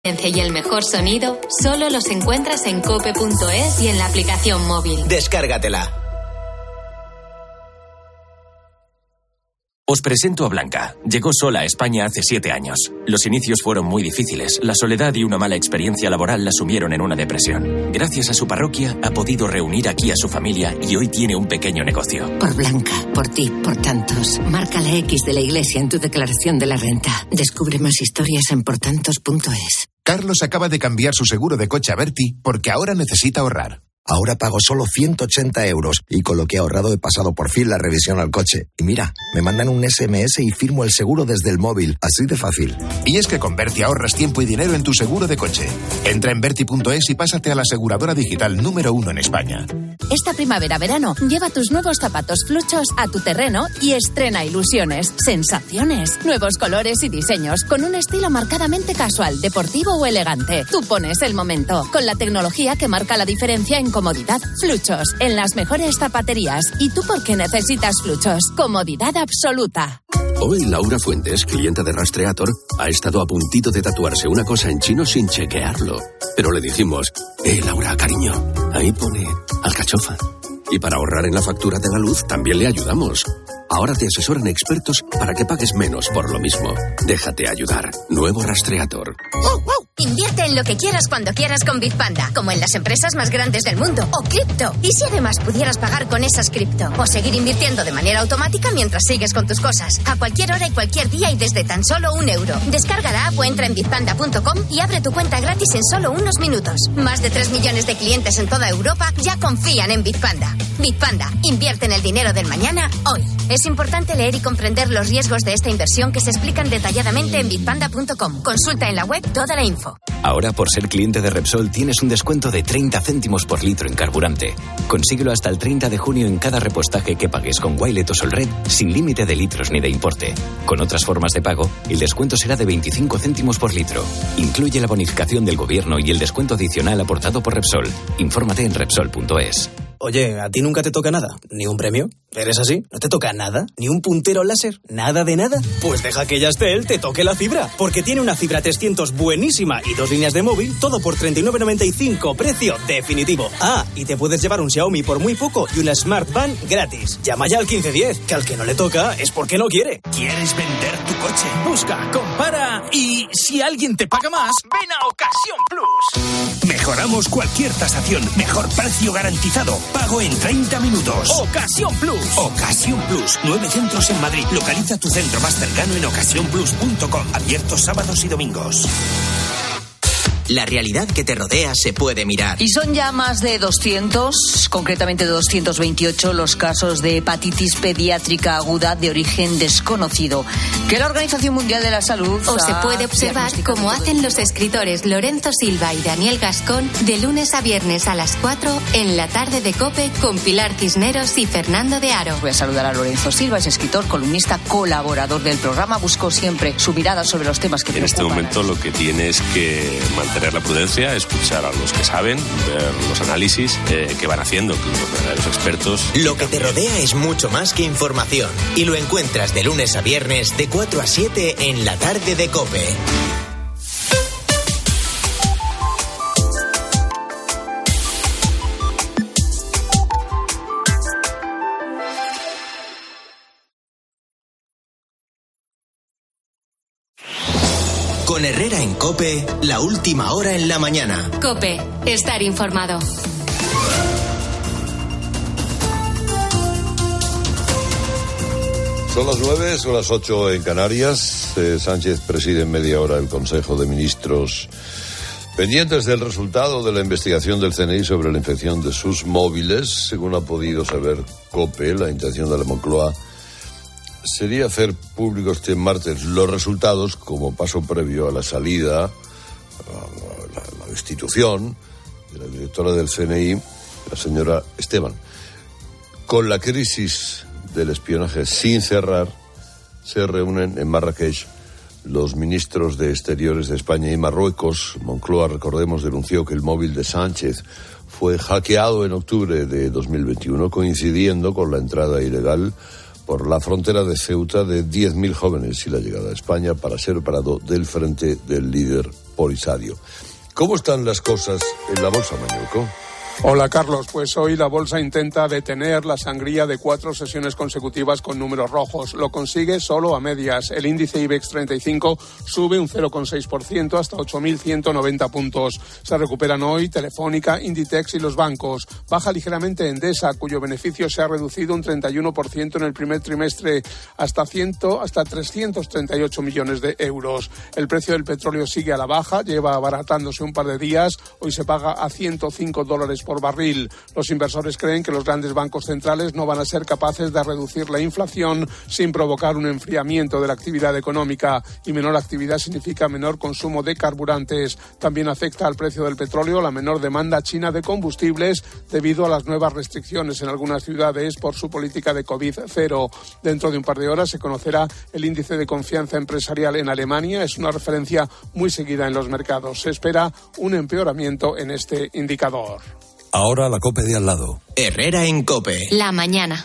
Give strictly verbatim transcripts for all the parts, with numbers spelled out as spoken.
y el mejor sonido solo los encuentras en cope punto es y en la aplicación móvil. Descárgatela. Os presento a Blanca. Llegó sola a España hace siete años. Los inicios fueron muy difíciles. La soledad y una mala experiencia laboral la sumieron en una depresión. Gracias a su parroquia, ha podido reunir aquí a su familia y hoy tiene un pequeño negocio. Por Blanca, por ti, por tantos. Marca la X de la iglesia en tu declaración de la renta. Descubre más historias en portantos punto es. Carlos acaba de cambiar su seguro de coche a Berti porque ahora necesita ahorrar. Ahora pago solo ciento ochenta euros y con lo que he ahorrado he pasado por fin la revisión al coche. Y mira, me mandan un ese eme ese y firmo el seguro desde el móvil. Así de fácil. Y es que con Berti ahorras tiempo y dinero en tu seguro de coche. Entra en berti punto es y pásate a la aseguradora digital número uno en España. Esta primavera-verano, lleva tus nuevos zapatos fluchos a tu terreno y estrena ilusiones, sensaciones, nuevos colores y diseños, con un estilo marcadamente casual, deportivo o elegante. Tú pones el momento, con la tecnología que marca la diferencia en comodidad. Fluchos, en las mejores zapaterías. ¿Y tú por qué necesitas Fluchos? Comodidad absoluta. Hoy Laura Fuentes, clienta de Rastreator, ha estado a puntito de tatuarse una cosa en chino sin chequearlo. Pero le dijimos, eh, Laura, cariño, ahí pone alcachofa. Y para ahorrar en la factura de la luz también le ayudamos. Ahora te asesoran expertos para que pagues menos por lo mismo. Déjate ayudar. Nuevo Rastreator. ¡Uh, uh! Invierte en lo que quieras cuando quieras con Bitpanda, como en las empresas más grandes del mundo, o cripto. ¿Y si además pudieras pagar con esas cripto? O seguir invirtiendo de manera automática mientras sigues con tus cosas, a cualquier hora y cualquier día y desde tan solo un euro. Descarga la app o entra en bitpanda punto com y abre tu cuenta gratis en solo unos minutos. Más de tres millones de clientes en toda Europa ya confían en Bitpanda. Bitpanda, invierte en el dinero del mañana hoy. Es importante leer y comprender los riesgos de esta inversión que se explican detalladamente en bitpanda punto com. Consulta en la web toda la info. Ahora, por ser cliente de Repsol, tienes un descuento de treinta céntimos por litro en carburante. Consíguelo hasta el treinta de junio en cada repostaje que pagues con Wilet o Solred, sin límite de litros ni de importe. Con otras formas de pago, el descuento será de veinticinco céntimos por litro. Incluye la bonificación del gobierno y el descuento adicional aportado por Repsol. Infórmate en repsol punto es. Oye, ¿a ti nunca te toca nada? ¿Ni un premio? ¿Eres así? ¿No te toca nada? ¿Ni un puntero láser? ¿Nada de nada? Pues deja que Yastel te toque la fibra, porque tiene una fibra trescientos buenísima y dos líneas de móvil, todo por treinta y nueve noventa y cinco, precio definitivo. Ah, y te puedes llevar un Xiaomi por muy poco y una Smart Van gratis. Llama ya al quince diez, que al que no le toca es porque no quiere. ¿Quieres vender tu coche? Busca, compara y si alguien te paga más, ven a Ocasión Plus. Mejoramos cualquier tasación, mejor precio garantizado. Pago en treinta minutos. Ocasión Plus. Ocasión Plus. Nueve centros en Madrid. Localiza tu centro más cercano en ocasión plus punto com. Abiertos sábados y domingos. La realidad que te rodea se puede mirar. Y son ya más de doscientos, concretamente doscientos veintiocho, los casos de hepatitis pediátrica aguda de origen desconocido, que la Organización Mundial de la Salud... O se puede observar como hacen los escritores Lorenzo Silva y Daniel Gascón de lunes a viernes a las cuatro en la tarde de COPE con Pilar Cisneros y Fernando de Aro. Voy a saludar a Lorenzo Silva, es escritor, columnista, colaborador del programa. Buscó siempre su mirada sobre los temas que en preocupan. En este momento lo que tiene es que mantener la prudencia, escuchar a los que saben, ver los análisis eh, que van haciendo los verdaderos expertos. Lo que te rodea es mucho más que información y lo encuentras de lunes a viernes de cuatro a siete en la tarde de COPE. Con Herrera en COPE, la última hora en la mañana. COPE, estar informado. Son las nueve, son las ocho en Canarias. Eh, Sánchez preside en media hora el Consejo de Ministros pendientes del resultado de la investigación del C N I sobre la infección de sus móviles. Según ha podido saber COPE, la intención de la Moncloa sería hacer públicos este martes los resultados como paso previo a la salida, a la, la destitución de la directora del C N I, la señora Esteban. Con la crisis del espionaje sin cerrar, se reúnen en Marrakech los ministros de Exteriores de España y Marruecos. Moncloa, recordemos, denunció que el móvil de Sánchez fue hackeado en octubre de dos mil veintiuno, coincidiendo con la entrada ilegal por la frontera de Ceuta de diez mil jóvenes y la llegada a España para ser parado del frente del líder Polisario. ¿Cómo están las cosas en la bolsa, Mañuco? Hola Carlos, pues hoy la bolsa intenta detener la sangría de cuatro sesiones consecutivas con números rojos. Lo consigue solo a medias. El índice IBEX treinta y cinco sube un cero coma seis por ciento hasta ocho mil ciento noventa puntos. Se recuperan hoy Telefónica, Inditex y los bancos. Baja ligeramente Endesa, cuyo beneficio se ha reducido un treinta y uno por ciento en el primer trimestre hasta, cien, hasta trescientos treinta y ocho millones de euros. El precio del petróleo sigue a la baja, lleva abaratándose un par de días. Hoy se paga a ciento cinco dólares por barril. Los inversores creen que los grandes bancos centrales no van a ser capaces de reducir la inflación sin provocar un enfriamiento de la actividad económica, y menor actividad significa menor consumo de carburantes. También afecta al precio del petróleo la menor demanda china de combustibles debido a las nuevas restricciones en algunas ciudades por su política de COVID cero. Dentro de un par de horas se conocerá el índice de confianza empresarial en Alemania. Es una referencia muy seguida en los mercados. Se espera un empeoramiento en este indicador. Ahora la COPE de al lado. Herrera en COPE. La mañana.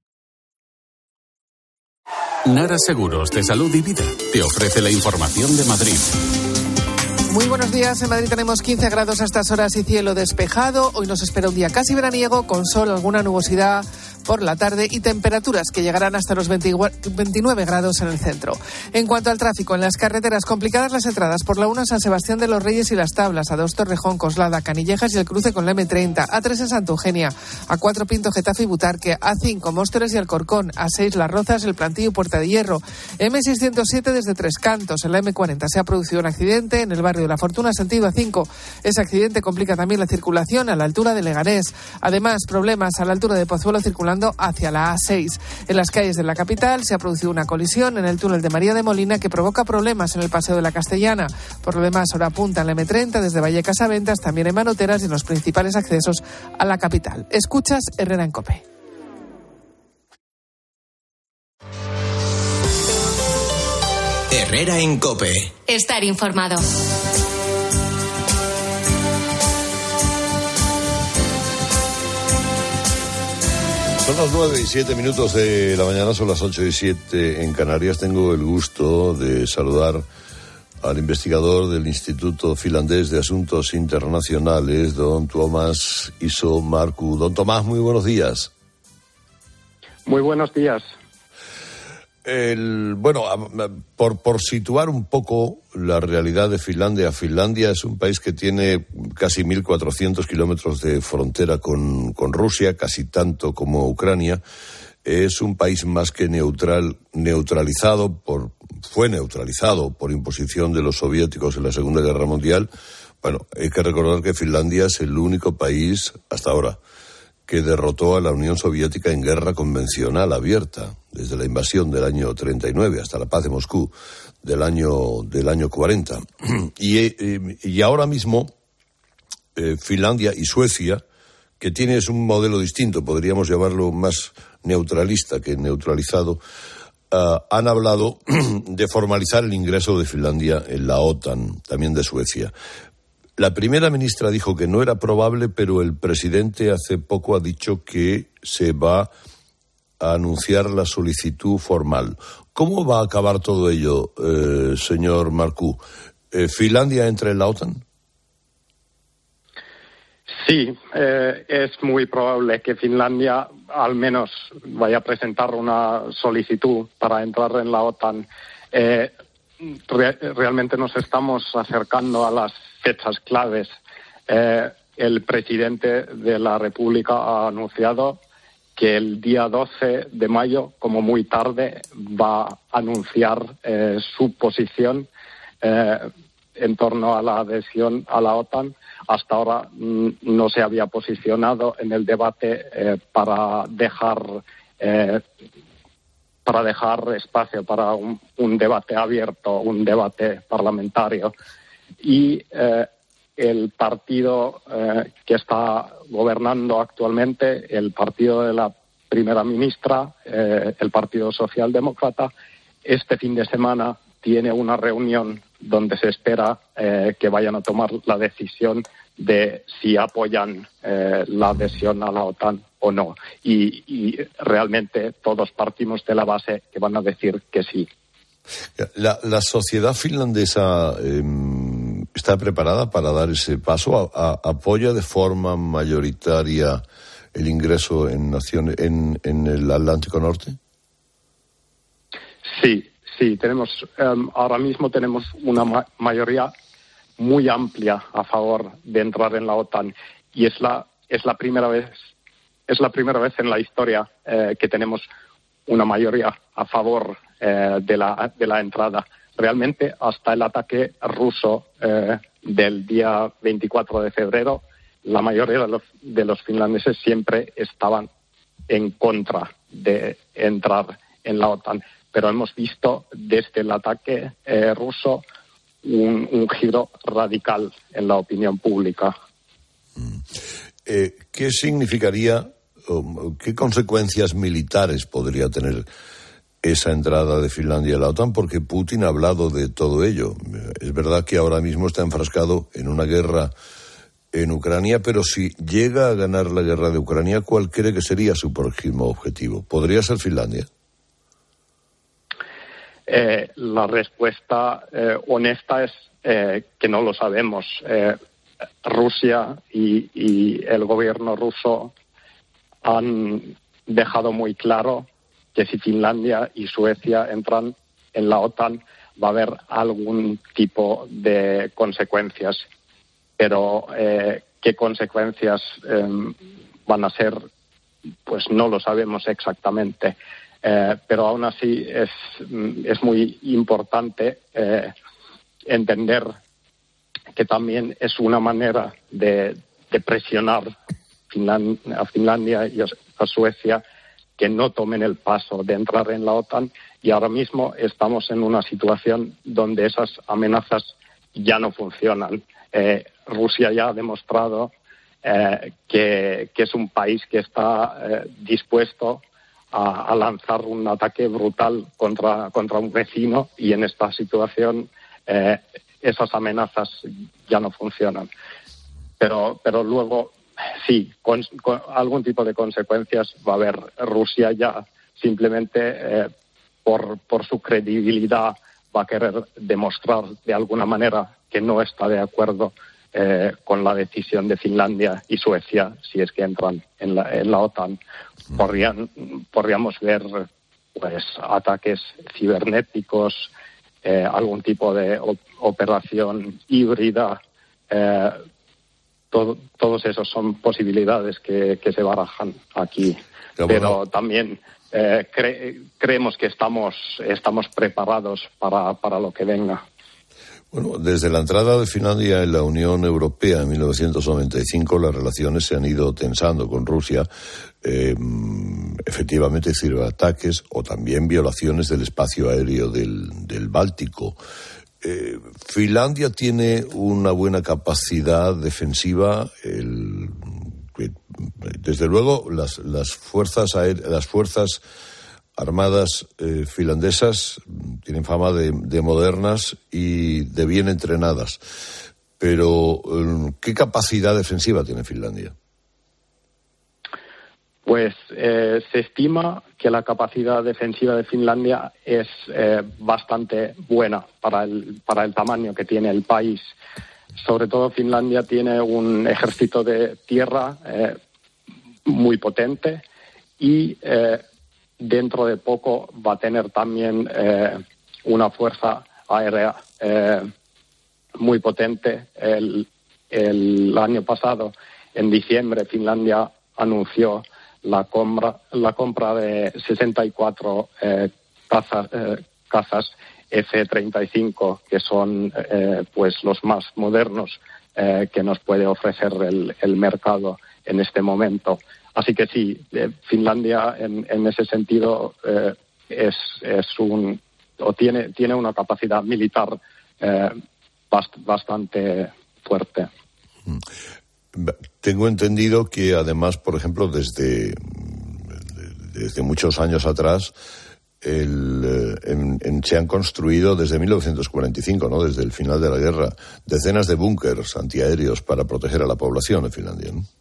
Nara Seguros de Salud y Vida te ofrece la información de Madrid. Muy buenos días. En Madrid tenemos quince grados a estas horas y cielo despejado. Hoy nos espera un día casi veraniego, con sol, alguna nubosidad por la tarde y temperaturas que llegarán hasta los veintinueve grados en el centro. En cuanto al tráfico, en las carreteras complicadas las entradas por la uno San Sebastián de los Reyes y Las Tablas, A dos Torrejón, Coslada, Canillejas y el cruce con la eme treinta, A tres en Santa Eugenia, A cuatro Pinto, Getafe y Butarque, A cinco Móstoles y Alcorcón, A seis Las Rozas, El Plantío y Puerta de Hierro, eme seiscientos siete desde Tres Cantos. En la eme cuarenta se ha producido un accidente en el barrio de La Fortuna, sentido A cinco. Ese accidente complica también la circulación a la altura de Leganés. Además, problemas a la altura de Pozuelo circulando hacia la A seis. En las calles de la capital se ha producido una colisión en el túnel de María de Molina que provoca problemas en el Paseo de la Castellana. Por lo demás, hora punta en la eme treinta desde Vallecas a Ventas, también en Manoteras y en los principales accesos a la capital. Escuchas Herrera en COPE. Herrera en COPE. Estar informado. Son las nueve y siete minutos de la mañana, son las ocho y siete en Canarias. Tengo el gusto de saludar al investigador del Instituto Finlandés de Asuntos Internacionales, don Tuomas Iso-Markku. Don Tomás, muy buenos días. Muy buenos días. El, bueno, por, por situar un poco la realidad de Finlandia. Finlandia es un país que tiene casi mil cuatrocientos kilómetros de frontera con, con Rusia, casi tanto como Ucrania. Es un país más que neutral, neutralizado por, fue neutralizado por imposición de los soviéticos en la Segunda Guerra Mundial. Bueno, hay que recordar que Finlandia es el único país, hasta ahora, que derrotó a la Unión Soviética en guerra convencional abierta, desde la invasión del año treinta y nueve hasta la paz de Moscú del año, del año cuarenta. Y, eh, y ahora mismo, eh, Finlandia y Suecia, que tiene es un modelo distinto, podríamos llamarlo más neutralista que neutralizado, uh, han hablado de formalizar el ingreso de Finlandia en la OTAN, también de Suecia. La primera ministra dijo que no era probable, pero el presidente hace poco ha dicho que se va a anunciar la solicitud formal. ¿Cómo va a acabar todo ello, eh, señor Markku? Eh, ¿Finlandia entra en la OTAN? Sí, eh, es muy probable que Finlandia al menos vaya a presentar una solicitud para entrar en la OTAN. Eh, re- realmente nos estamos acercando a las fechas claves. Eh, el presidente de la República ha anunciado que el día doce de mayo, como muy tarde, va a anunciar eh, su posición eh, en torno a la adhesión a la OTAN. Hasta ahora mm, no se había posicionado en el debate eh, para dejar eh, para dejar espacio para un, un debate abierto, un debate parlamentario. Y eh, el partido eh, que está gobernando actualmente, el partido de la primera ministra, eh, el Partido Socialdemócrata, este fin de semana tiene una reunión donde se espera eh, que vayan a tomar la decisión de si apoyan eh, la adhesión a la OTAN o no. Y, y realmente todos partimos de la base que van a decir que sí. La, la sociedad finlandesa eh, está preparada para dar ese paso? ¿A, a, ¿Apoya de forma mayoritaria el ingreso en, naciones, en, en el Atlántico Norte? Sí, sí, tenemos, um, ahora mismo tenemos una ma- mayoría muy amplia a favor de entrar en la OTAN, y es la, es la primera vez, es la primera vez en la historia eh, que tenemos una mayoría a favor eh, de la, de la entrada. Realmente, hasta el ataque ruso eh, del día veinticuatro de febrero, la mayoría de los, de los finlandeses siempre estaban en contra de entrar en la OTAN. Pero hemos visto desde el ataque eh, ruso un, un giro radical en la opinión pública. Eh, ¿Qué significaría, um, qué consecuencias militares podría tener esa entrada de Finlandia a la OTAN? Porque Putin ha hablado de todo ello. Es verdad que ahora mismo está enfrascado en una guerra en Ucrania, pero si llega a ganar la guerra de Ucrania, ¿cuál cree que sería su próximo objetivo? ¿Podría ser Finlandia? Eh, la respuesta eh, honesta es eh, que no lo sabemos. Eh, Rusia y, y el gobierno ruso han dejado muy claro que si Finlandia y Suecia entran en la OTAN va a haber algún tipo de consecuencias. Pero eh, qué consecuencias eh, van a ser, pues no lo sabemos exactamente. Eh, pero aún así es, es muy importante eh, entender que también es una manera de, de presionar Finland, a Finlandia y a Suecia que no tomen el paso de entrar en la OTAN, y ahora mismo estamos en una situación donde esas amenazas ya no funcionan. Eh, Rusia ya ha demostrado eh, que, que es un país que está eh, dispuesto a, a lanzar un ataque brutal contra, contra un vecino, y en esta situación eh, esas amenazas ya no funcionan. Pero, pero luego, sí, con, con algún tipo de consecuencias va a haber. Rusia ya simplemente eh, por, por su credibilidad va a querer demostrar de alguna manera que no está de acuerdo eh, con la decisión de Finlandia y Suecia si es que entran en la, en la OTAN. Podrían, podríamos ver pues ataques cibernéticos, eh, algún tipo de op- operación híbrida. Eh, todo, todos esos son posibilidades que, que se barajan aquí. Pero, bueno, Pero también eh, cre- creemos que estamos, estamos preparados para, para lo que venga. Bueno, desde la entrada de Finlandia en la Unión Europea en mil novecientos noventa y cinco, las relaciones se han ido tensando con Rusia. Eh, efectivamente, ciberataques o también violaciones del espacio aéreo del, del Báltico. Eh, Finlandia tiene una buena capacidad defensiva. El, desde luego, las, las fuerzas aéreas, las fuerzas armadas eh, finlandesas tienen fama de, de modernas y de bien entrenadas. Pero, ¿qué capacidad defensiva tiene Finlandia? Pues eh, se estima que la capacidad defensiva de Finlandia es eh, bastante buena para el, para el tamaño que tiene el país. Sobre todo Finlandia tiene un ejército de tierra eh, muy potente y eh, dentro de poco va a tener también eh, una fuerza aérea eh, muy potente. El, el año pasado, en diciembre, Finlandia anunció la compra, la compra de sesenta y cuatro eh, cazas, eh, cazas F treinta y cinco, que son eh, pues los más modernos eh, que nos puede ofrecer el, el mercado en este momento. Así que sí, eh, Finlandia en, en ese sentido eh, es, es un o tiene tiene una capacidad militar eh, bast, bastante fuerte. Tengo entendido que además, por ejemplo, desde desde muchos años atrás, el, en, en, se han construido desde mil novecientos cuarenta y cinco, ¿no? Desde el final de la guerra, decenas de búnkers antiaéreos para proteger a la población en Finlandia, ¿no?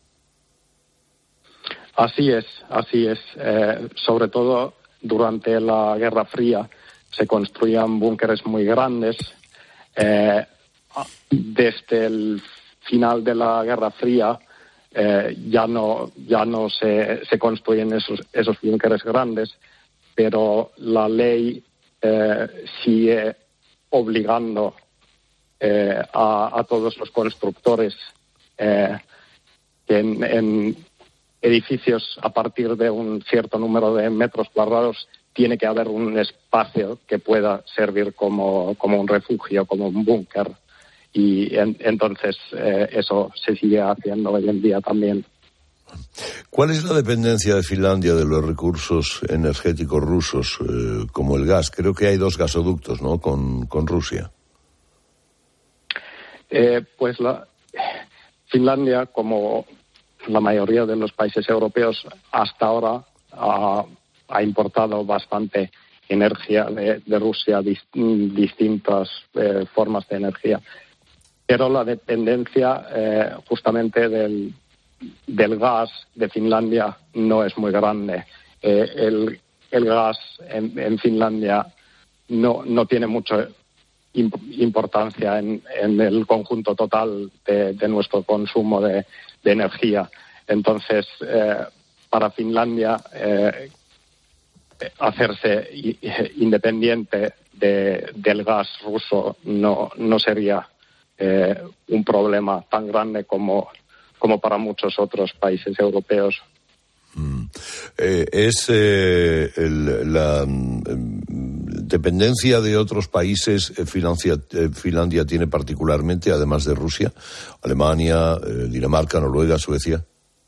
Así es, así es. Eh, sobre todo durante la Guerra Fría se construían búnkeres muy grandes. Eh, desde el final de la Guerra Fría eh, ya no ya no se, se construyen esos esos búnkeres grandes, pero la ley eh, sigue obligando eh, a, a todos los constructores eh, que en, en edificios a partir de un cierto número de metros cuadrados tiene que haber un espacio que pueda servir como, como un refugio, como un búnker. Y en, entonces eh, eso se sigue haciendo hoy en día también. ¿Cuál es la dependencia de Finlandia de los recursos energéticos rusos, eh, como el gas? Creo que hay dos gasoductos, ¿no?, con, con Rusia. Eh, pues la, Finlandia, como la mayoría de los países europeos, hasta ahora ha, ha importado bastante energía de, de Rusia, dis, distintas eh, formas de energía. Pero la dependencia eh, justamente del, del gas de Finlandia no es muy grande. Eh, el, el gas en, en Finlandia no, no tiene mucha importancia en, en el conjunto total de, de nuestro consumo de, de energía. Entonces, eh, para Finlandia, eh, hacerse independiente de, del gas ruso no, no sería Eh, un problema tan grande como, como para muchos otros países europeos. Mm. Eh, ¿Es eh, el, la mm, dependencia de otros países eh, Finlandia, eh, Finlandia tiene particularmente, además de Rusia? Alemania, eh, Dinamarca, Noruega, Suecia.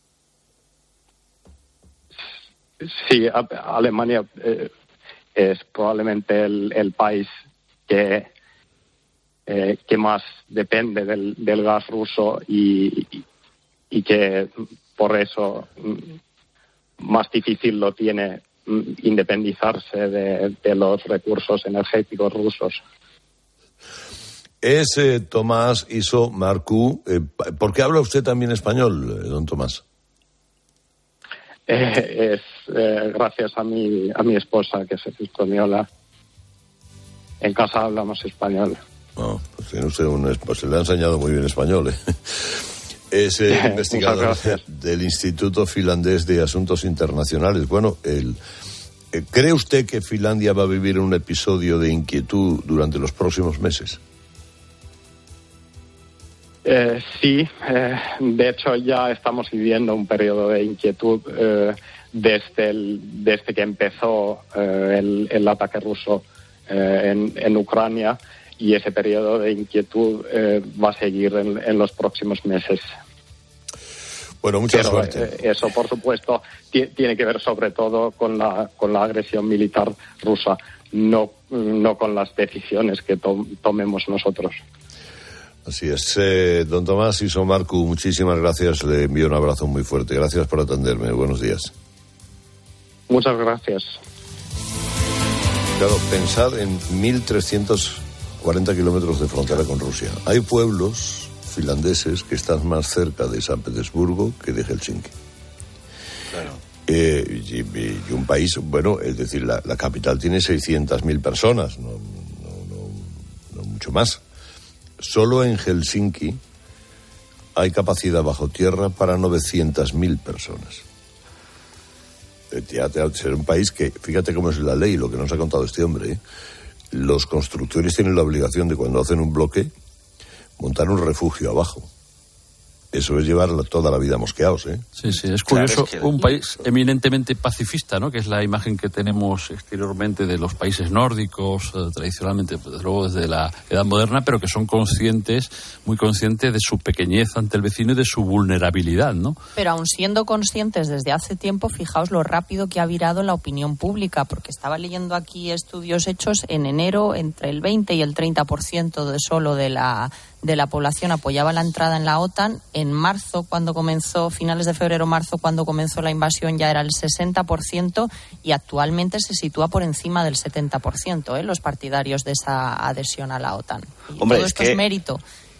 Sí, a, Alemania eh, es probablemente el, el país que Eh, que más depende del, del gas ruso y, y, y que por eso más difícil lo tiene independizarse de, de los recursos energéticos rusos. Es eh, Tomás Iso Marcu. Eh, ¿Por qué habla usted también español, don Tomás? Eh, es eh, gracias a mi, a mi esposa, que es española. En casa hablamos español. No, pues tiene usted un, pues se le ha enseñado muy bien español, ¿eh? Es eh, investigador del Instituto Finlandés de Asuntos Internacionales. Bueno, el, eh, ¿cree usted que Finlandia va a vivir un episodio de inquietud durante los próximos meses? Eh, sí, eh, de hecho ya estamos viviendo un periodo de inquietud eh, desde, el, desde que empezó eh, el, el ataque ruso eh, en, en Ucrania. Y ese periodo de inquietud eh, va a seguir en, en los próximos meses. Bueno, mucha Pero, suerte. Eh, eso, por supuesto, t- tiene que ver sobre todo con la con la agresión militar rusa, no, no con las decisiones que to- tomemos nosotros. Así es. Eh, don Tomás Iso Marcu, muchísimas gracias. Le envío un abrazo muy fuerte. Gracias por atenderme. Buenos días. Muchas gracias. Claro, pensad en mil trescientos cuarenta kilómetros de frontera con Rusia. Hay pueblos finlandeses que están más cerca de San Petersburgo que de Helsinki. Claro. Eh, y, y un país, bueno, es decir, la, la capital tiene seiscientas mil personas, no, no, no, no mucho más. Solo en Helsinki hay capacidad bajo tierra para novecientas mil personas. Eh, ya, ya, será un país que, fíjate cómo es la ley, lo que nos ha contado este hombre, ¿eh? Los constructores tienen la obligación de, cuando hacen un bloque, montar un refugio abajo. Eso es llevar toda la vida mosqueados, ¿eh? Sí, sí, es curioso. Claro, es que... Un país eminentemente pacifista, ¿no?, que es la imagen que tenemos exteriormente de los países nórdicos, eh, tradicionalmente, desde luego desde la Edad Moderna, pero que son conscientes, muy conscientes de su pequeñez ante el vecino y de su vulnerabilidad, ¿no? Pero aun siendo conscientes desde hace tiempo, fijaos lo rápido que ha virado la opinión pública, porque estaba leyendo aquí estudios hechos en enero, entre el veinte y el treinta por ciento de solo de la... de la población apoyaba la entrada en la OTAN. En marzo, cuando comenzó, finales de febrero, marzo, cuando comenzó la invasión, ya era el sesenta por ciento y actualmente se sitúa por encima del setenta por ciento, ¿eh? Los partidarios de esa adhesión a la OTAN. Y Hombre, todo esto es, que... es mérito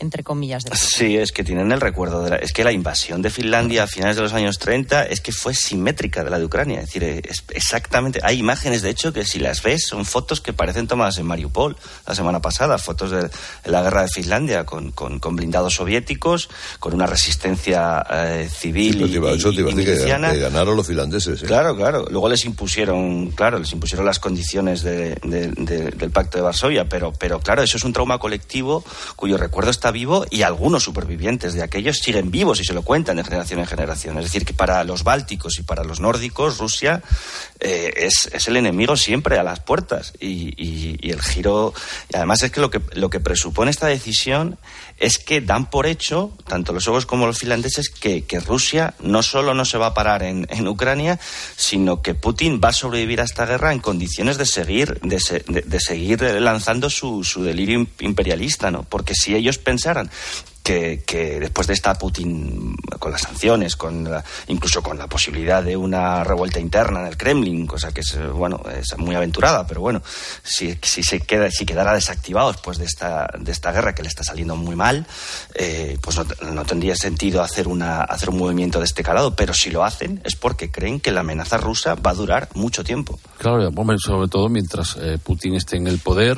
entre comillas. De sí, es que tienen el recuerdo de la, es que la invasión de Finlandia a finales de los años treinta es que fue simétrica de la de Ucrania. Es decir, es exactamente, hay imágenes de hecho que si las ves son fotos que parecen tomadas en Mariupol la semana pasada, fotos de la guerra de Finlandia con, con, con blindados soviéticos, con una resistencia eh, civil sí, y, iba, eso te iba y, a decir miliciana. Que, que ganaron los finlandeses. ¿eh? Claro, claro. Luego les impusieron, claro, les impusieron las condiciones de, de, de, del Pacto de Varsovia, pero, pero claro, eso es un trauma colectivo cuyo recuerdo está vivo y algunos supervivientes de aquellos siguen vivos y se lo cuentan de generación en generación. Es decir, que para los bálticos y para los nórdicos, Rusia eh, es, es el enemigo siempre a las puertas y, y, y el giro. Y además es que lo que lo que presupone esta decisión es que dan por hecho, tanto los suecos como los finlandeses, que, que Rusia no solo no se va a parar en, en Ucrania, sino que Putin va a sobrevivir a esta guerra en condiciones de seguir de, se, de, de seguir lanzando su, su delirio imperialista, ¿no? Porque si ellos pensaran Que, que después de esta Putin, con las sanciones, con la, incluso con la posibilidad de una revuelta interna en el Kremlin, cosa que es, bueno, es muy aventurada, pero bueno, si, si se queda, si quedara desactivado después de esta, de esta guerra que le está saliendo muy mal, eh, pues no, no tendría sentido hacer una, hacer un movimiento de este calado, pero si lo hacen es porque creen que la amenaza rusa va a durar mucho tiempo. Claro, sobre todo mientras eh, Putin esté en el poder.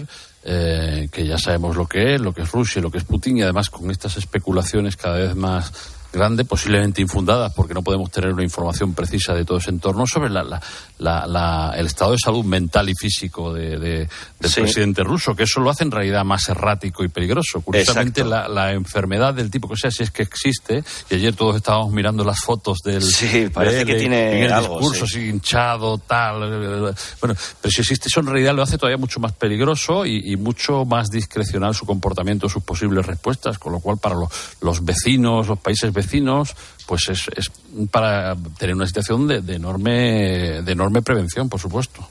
Eh, que ya sabemos lo que es, lo que es Rusia, lo que es Putin, y además con estas especulaciones cada vez más grandes, posiblemente infundadas, porque no podemos tener una información precisa de todo ese entorno sobre la, la, la, la, el estado de salud mental y físico de, de, del sí. presidente ruso, que eso lo hace en realidad más errático y peligroso. Curiosamente, la, la enfermedad del tipo que sea, si es que existe, y ayer todos estábamos mirando las fotos del sí, parece de, que tiene en el algo, discurso sí. así hinchado, tal. Bueno, pero si existe eso en realidad lo hace todavía mucho más peligroso y, y mucho más discrecional su comportamiento, sus posibles respuestas, con lo cual para los, los vecinos, los países vecinos, vecinos, pues es, es para tener una situación de, de enorme de enorme prevención, por supuesto.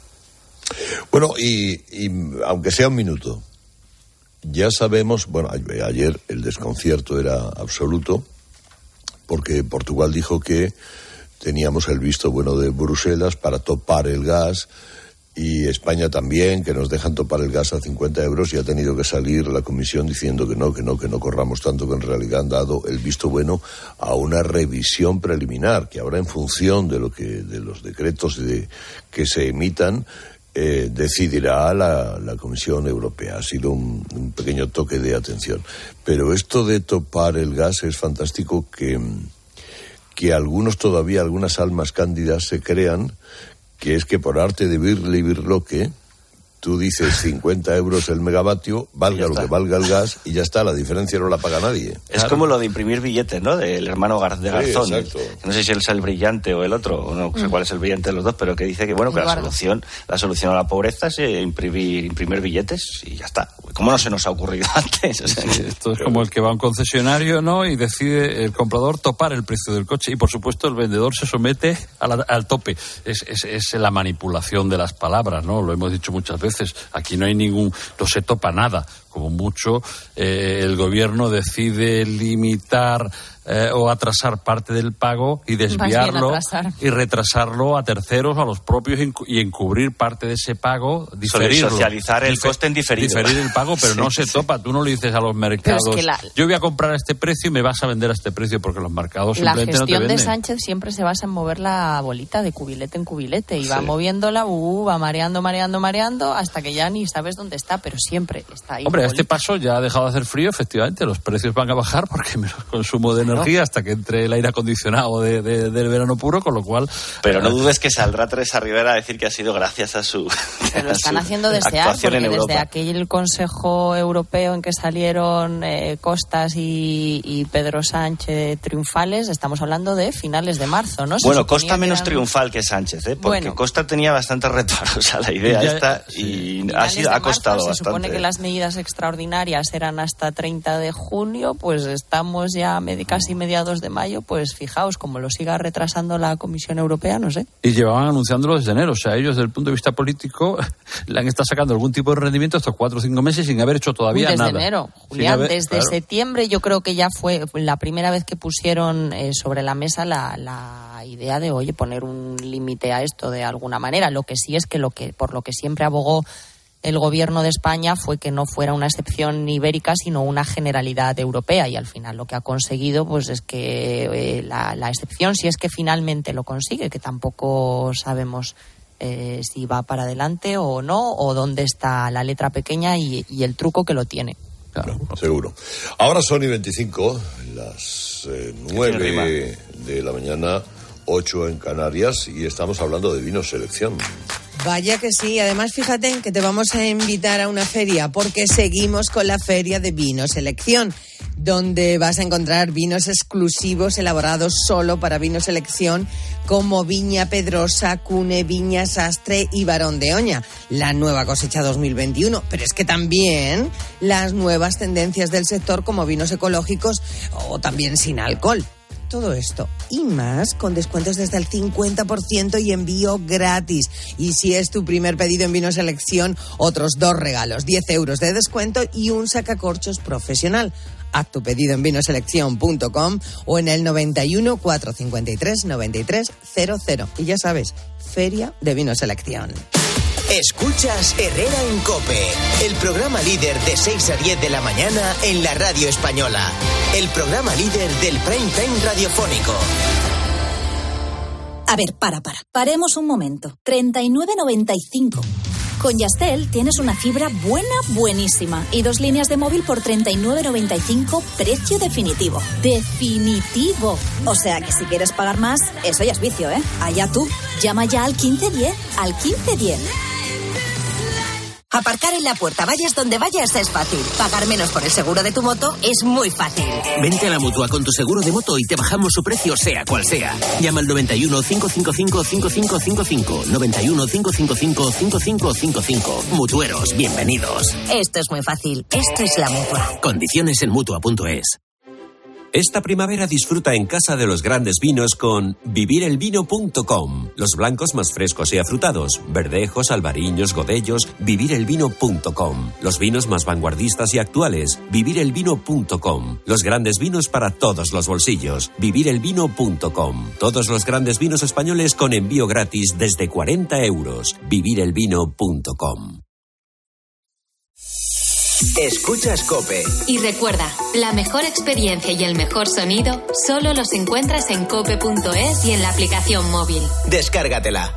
Bueno, y, y aunque sea un minuto, ya sabemos, bueno, ayer el desconcierto era absoluto, porque Portugal dijo que teníamos el visto bueno de Bruselas para topar el gas, y España también, que nos dejan topar el gas a cincuenta euros, y ha tenido que salir la Comisión diciendo que no, que no, que no corramos tanto, que en realidad han dado el visto bueno a una revisión preliminar, que ahora en función de lo que de los decretos de, que se emitan, eh, decidirá la, la Comisión Europea. Ha sido un, un pequeño toque de atención. Pero esto de topar el gas es fantástico, que, que algunos todavía, algunas almas cándidas se crean que es que por arte de birli birloque tú dices cincuenta euros el megavatio, valga lo que valga el gas, y ya está, la diferencia no la paga nadie. Es claro. Como lo de imprimir billetes, ¿no? Del hermano Gar- de Garzón. Sí, exacto. No sé si él es el brillante o el otro, o no sé mm. cuál es el brillante de los dos, pero que dice que, bueno, que la solución, la solución a la pobreza es imprimir, imprimir billetes y ya está. ¿Cómo no se nos ha ocurrido antes? O sea, sí, esto es pero... como el que va a un concesionario, ¿no? Y decide el comprador topar el precio del coche, y por supuesto el vendedor se somete a la, al tope. Es, es, es la manipulación de las palabras, ¿no? Lo hemos dicho muchas veces. Aquí no hay ningún, no se topa nada. Como mucho, eh, el gobierno decide limitar eh, o atrasar parte del pago y desviarlo y retrasarlo a terceros, a los propios, y encubrir parte de ese pago, diferirlo. Socializar el coste en diferido. Diferir el pago, pero sí, no se sí. topa. Tú no le dices a los mercados, es que la... yo voy a comprar a este precio y me vas a vender a este precio, porque los mercados simplemente no te venden. La gestión de Sánchez siempre se basa en mover la bolita de cubilete en cubilete, y sí. va moviéndola, uh, va mareando, mareando, mareando, hasta que ya ni sabes dónde está, pero siempre está ahí. Hombre, a este paso ya ha dejado de hacer frío, efectivamente, los precios van a bajar porque menos consumo de energía, ¿no? Hasta que entre el aire acondicionado de, de, del verano puro, con lo cual... Pero no dudes que saldrá Teresa Rivera a decir que ha sido gracias a su Pero lo están haciendo desear, porque desde aquel Consejo Europeo en que salieron eh, Costas y, y Pedro Sánchez triunfales, estamos hablando de finales de marzo, ¿no? Se bueno, Costa menos eran... triunfal que Sánchez, ¿eh? Porque bueno. Costa tenía bastante reparos a la idea ya, esta y ha, sido, ha costado marzo, bastante. Se supone que las medidas extraordinarias eran hasta treinta de junio, pues estamos ya med- casi mediados de mayo, pues fijaos, como lo siga retrasando la Comisión Europea, no sé. Y llevaban anunciándolo desde enero, o sea, ellos desde el punto de vista político le han estado sacando algún tipo de rendimiento estos cuatro o cinco meses sin haber hecho todavía Uy, desde nada. Desde enero, Julián, haber, desde claro. septiembre yo creo que ya fue la primera vez que pusieron eh, sobre la mesa la, la idea de, oye, poner un límite a esto de alguna manera. Lo que sí es que lo que por lo que siempre abogó el gobierno de España fue que no fuera una excepción ibérica, sino una generalidad europea, y al final lo que ha conseguido pues es que eh, la, la excepción, si es que finalmente lo consigue, que tampoco sabemos eh, si va para adelante o no, o dónde está la letra pequeña y, y el truco que lo tiene. Claro, seguro. Ahora son y veinticinco, las eh, nueve de la mañana, ocho en Canarias, y estamos hablando de Vino Selección. Vaya que sí, además fíjate que te vamos a invitar a una feria, porque seguimos con la feria de Vino Selección, donde vas a encontrar vinos exclusivos elaborados solo para Vino Selección, como Viña Pedrosa, Cune, Viña Sastre y Barón de Oña, la nueva cosecha dos mil veintiuno, pero es que también las nuevas tendencias del sector, como vinos ecológicos o también sin alcohol. Todo esto y más con descuentos desde el cincuenta por ciento y envío gratis. Y si es tu primer pedido en Vino Selección, otros dos regalos, diez euros de descuento y un sacacorchos profesional. Haz tu pedido en vinoselección punto com o en el noventa y uno, cuatrocientos cincuenta y tres, noventa y tres cero cero. Y ya sabes, Feria de Vino Selección. Escuchas Herrera en COPE, el programa líder de seis a diez de la mañana en la radio española. El programa líder del prime time radiofónico. A ver, para, para. Paremos un momento. treinta y nueve noventa y cinco. Con Yastel tienes una fibra buena, buenísima. Y dos líneas de móvil por treinta y nueve noventa y cinco, precio definitivo. ¡Definitivo! O sea que si quieres pagar más, eso ya es vicio, ¿eh? Allá tú. Llama ya al quince diez, al quince diez. Aparcar en la puerta, vayas donde vayas, es fácil. Pagar menos por el seguro de tu moto es muy fácil. Vente a la Mutua con tu seguro de moto y te bajamos su precio, sea cual sea. Llama al noventa y uno, cincuecientos cincuenta y cinco, cincuenta y cinco cincuenta y cinco. noventa y uno, cincuecientos cincuenta y cinco, cincuenta y cinco cincuenta y cinco. Mutueros, bienvenidos. Esto es muy fácil. Esto es la Mutua. Condiciones en Mutua punto es. Esta primavera disfruta en casa de los grandes vinos con vivir el vino punto com. Los blancos más frescos y afrutados, verdejos, albariños, godellos, vivir el vino punto com. Los vinos más vanguardistas y actuales, vivir el vino punto com. Los grandes vinos para todos los bolsillos, vivir el vino punto com. Todos los grandes vinos españoles con envío gratis desde cuarenta euros, vivir el vino punto com. Escuchas COPE. Y recuerda, la mejor experiencia y el mejor sonido solo los encuentras en cope punto es y en la aplicación móvil. Descárgatela.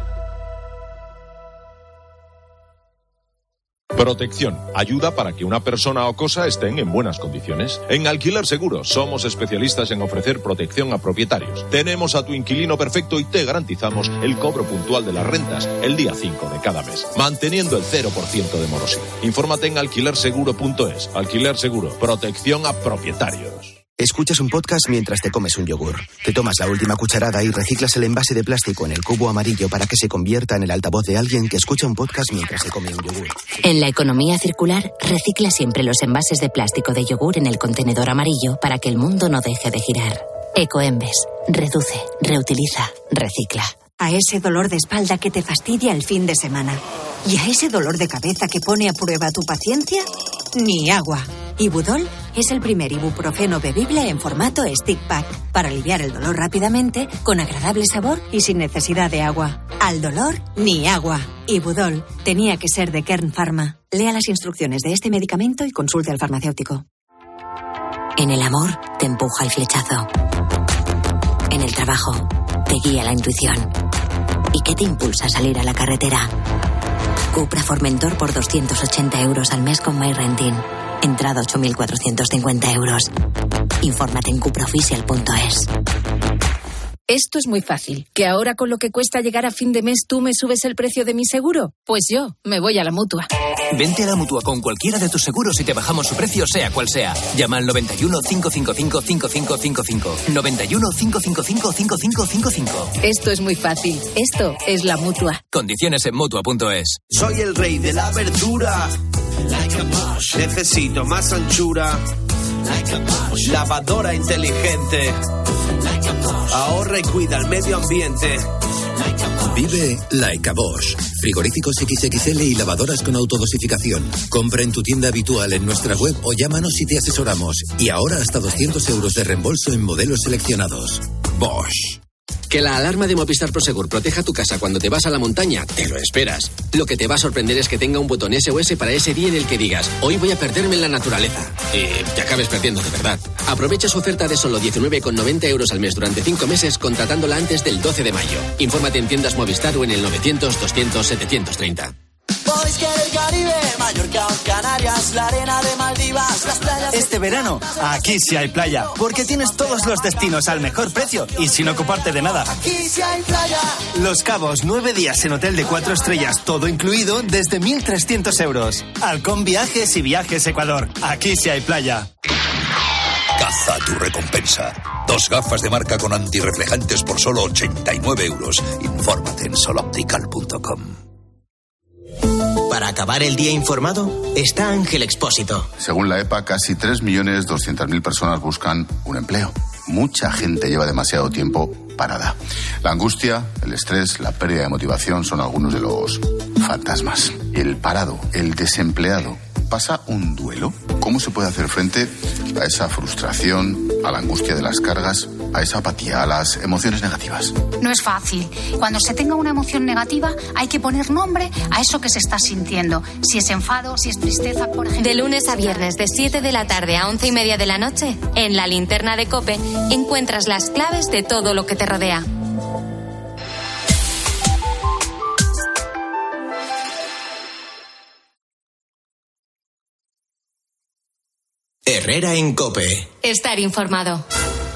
Protección. Ayuda para que una persona o cosa estén en buenas condiciones. En Alquiler Seguro somos especialistas en ofrecer protección a propietarios. Tenemos a tu inquilino perfecto y te garantizamos el cobro puntual de las rentas el día cinco de cada mes, manteniendo el cero por ciento de morosidad. Infórmate en alquiler seguro punto es. Alquiler Seguro. Protección a propietarios. Escuchas un podcast mientras te comes un yogur. Te tomas la última cucharada y reciclas el envase de plástico en el cubo amarillo para que se convierta en el altavoz de alguien que escucha un podcast mientras se come un yogur. En la economía circular, recicla siempre los envases de plástico de yogur en el contenedor amarillo para que el mundo no deje de girar. Ecoembes. Reduce, reutiliza, recicla. A ese dolor de espalda que te fastidia el fin de semana. Y a ese dolor de cabeza que pone a prueba tu paciencia, ni agua. Ibudol es el primer ibuprofeno bebible en formato stick pack para aliviar el dolor rápidamente, con agradable sabor y sin necesidad de agua. Al dolor, ni agua. Ibudol tenía que ser de Kern Pharma. Lea las instrucciones de este medicamento y consulte al farmacéutico. En el amor te empuja el flechazo. En el trabajo te guía la intuición. ¿Y qué te impulsa a salir a la carretera? Cupra Formentor por doscientos ochenta euros al mes con MyRenting. Entrada ocho mil cuatrocientos cincuenta euros. Infórmate en cupra oficial punto es. Esto es muy fácil. ¿Que ahora con lo que cuesta llegar a fin de mes tú me subes el precio de mi seguro? Pues yo me voy a la Mutua. Vente a la Mutua con cualquiera de tus seguros y te bajamos su precio sea cual sea. Llama al noventa y uno, cincuecientos cincuenta y cinco, cincuenta y cinco cincuenta y cinco. noventa y uno, cincuecientos cincuenta y cinco, cincuenta y cinco cincuenta y cinco. Esto es muy fácil. Esto es la Mutua. Condiciones en Mutua punto es. Soy el rey de la verdura. Necesito más anchura. Lavadora inteligente. Ahorra y cuida el medio ambiente. Vive Like a Bosch. Frigoríficos equis equis ele y lavadoras con autodosificación. Compra en tu tienda habitual en nuestra web o llámanos y te asesoramos. Y ahora hasta doscientos euros de reembolso en modelos seleccionados. Bosch. Que la alarma de Movistar Prosegur proteja tu casa cuando te vas a la montaña, te lo esperas. Lo que te va a sorprender es que tenga un botón S O S para ese día en el que digas, hoy voy a perderme en la naturaleza. Y te acabes perdiendo de verdad. Aprovecha su oferta de solo diecinueve con noventa euros al mes durante cinco meses contratándola antes del doce de mayo. Infórmate en tiendas Movistar o en el novecientos, doscientos, setecientos treinta. Este verano, aquí sí hay playa, porque tienes todos los destinos al mejor precio y sin ocuparte de nada. Aquí sí hay playa. Los Cabos, nueve días en hotel de cuatro estrellas, todo incluido, desde mil trescientos euros. Halcón Viajes y Viajes Ecuador, aquí sí hay playa. Caza tu recompensa. Dos gafas de marca con antirreflejantes por solo ochenta y nueve euros. Infórmate en soloptical punto com. Para acabar el día informado, está Ángel Expósito. Según la EPA, casi tres millones doscientas mil personas buscan un empleo. Mucha gente lleva demasiado tiempo parada. La angustia, el estrés, la pérdida de motivación son algunos de los fantasmas. El parado, el desempleado, ¿pasa un duelo? ¿Cómo se puede hacer frente a esa frustración, a la angustia de las cargas, a esa apatía, a las emociones negativas? No es fácil. Cuando se tenga una emoción negativa, hay que poner nombre a eso que se está sintiendo. Si es enfado, si es tristeza, por ejemplo. De lunes a viernes, de siete de la tarde a once y media de la noche, en la Linterna de COPE, encuentras las claves de todo lo que te rodea. Herrera en COPE. Estar informado.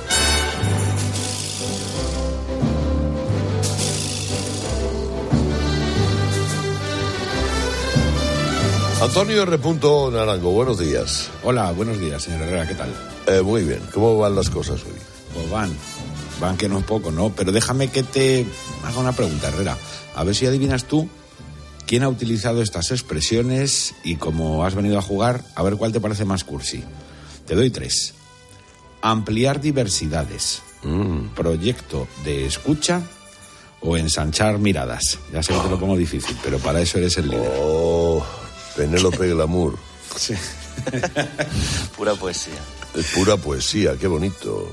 Antonio R. Narango, buenos días. Hola, buenos días, señor Herrera, ¿qué tal? Eh, muy bien, ¿cómo van las cosas hoy? Pues van, van que no es poco, ¿no? Pero déjame que te haga una pregunta, Herrera. A ver si adivinas tú quién ha utilizado estas expresiones y como has venido a jugar, a ver cuál te parece más cursi. Te doy tres. Ampliar diversidades, mm. proyecto de escucha o ensanchar miradas. Ya sé que te lo pongo difícil, pero para eso eres el líder. Oh, Penélope Glamour. Sí. Pura poesía. Es pura poesía, qué bonito.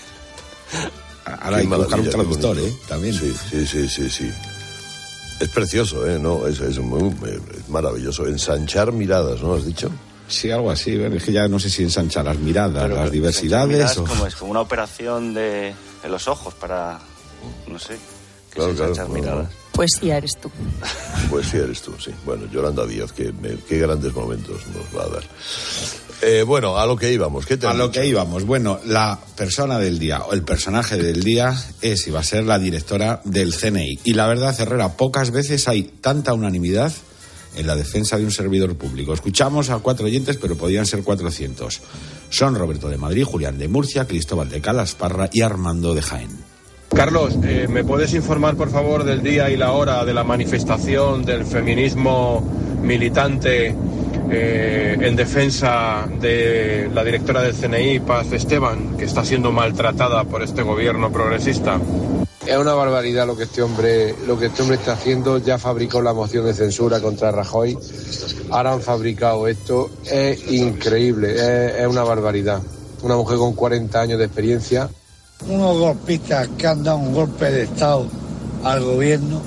Ahora hay que buscar un traductor, ¿eh? También. Sí, sí, sí, sí, sí. Es precioso, ¿eh? No, es, es muy es maravilloso. Ensanchar miradas, ¿no has dicho? Sí, algo así. Es que ya no sé si ensanchar las miradas, pero las diversidades. Miradas, o... como es como una operación de, de los ojos para, no sé, que claro, claro, ensanchar claro, miradas. Poesía eres tú. Poesía eres tú, sí. Bueno, Yolanda Díaz, que me, qué grandes momentos nos va a dar. Eh, bueno, a lo que íbamos. ¿Qué te a han lo dicho? que íbamos. Bueno, la persona del día, o el personaje del día, es y va a ser la directora del C N I. Y la verdad, Herrera, pocas veces hay tanta unanimidad en la defensa de un servidor público. Escuchamos a cuatro oyentes, pero podían ser cuatrocientos. Son Roberto de Madrid, Julián de Murcia, Cristóbal de Calasparra y Armando de Jaén. Carlos, eh, ¿me puedes informar, por favor, del día y la hora de la manifestación del feminismo militante eh, en defensa de la directora del C N I, Paz Esteban, que está siendo maltratada por este gobierno progresista? Es una barbaridad lo que este hombre, lo que este hombre está haciendo. Ya fabricó la moción de censura contra Rajoy. Ahora han fabricado esto. Es increíble, es, es una barbaridad. Una mujer con cuarenta años de experiencia. Unos golpistas que han dado un golpe de Estado al gobierno,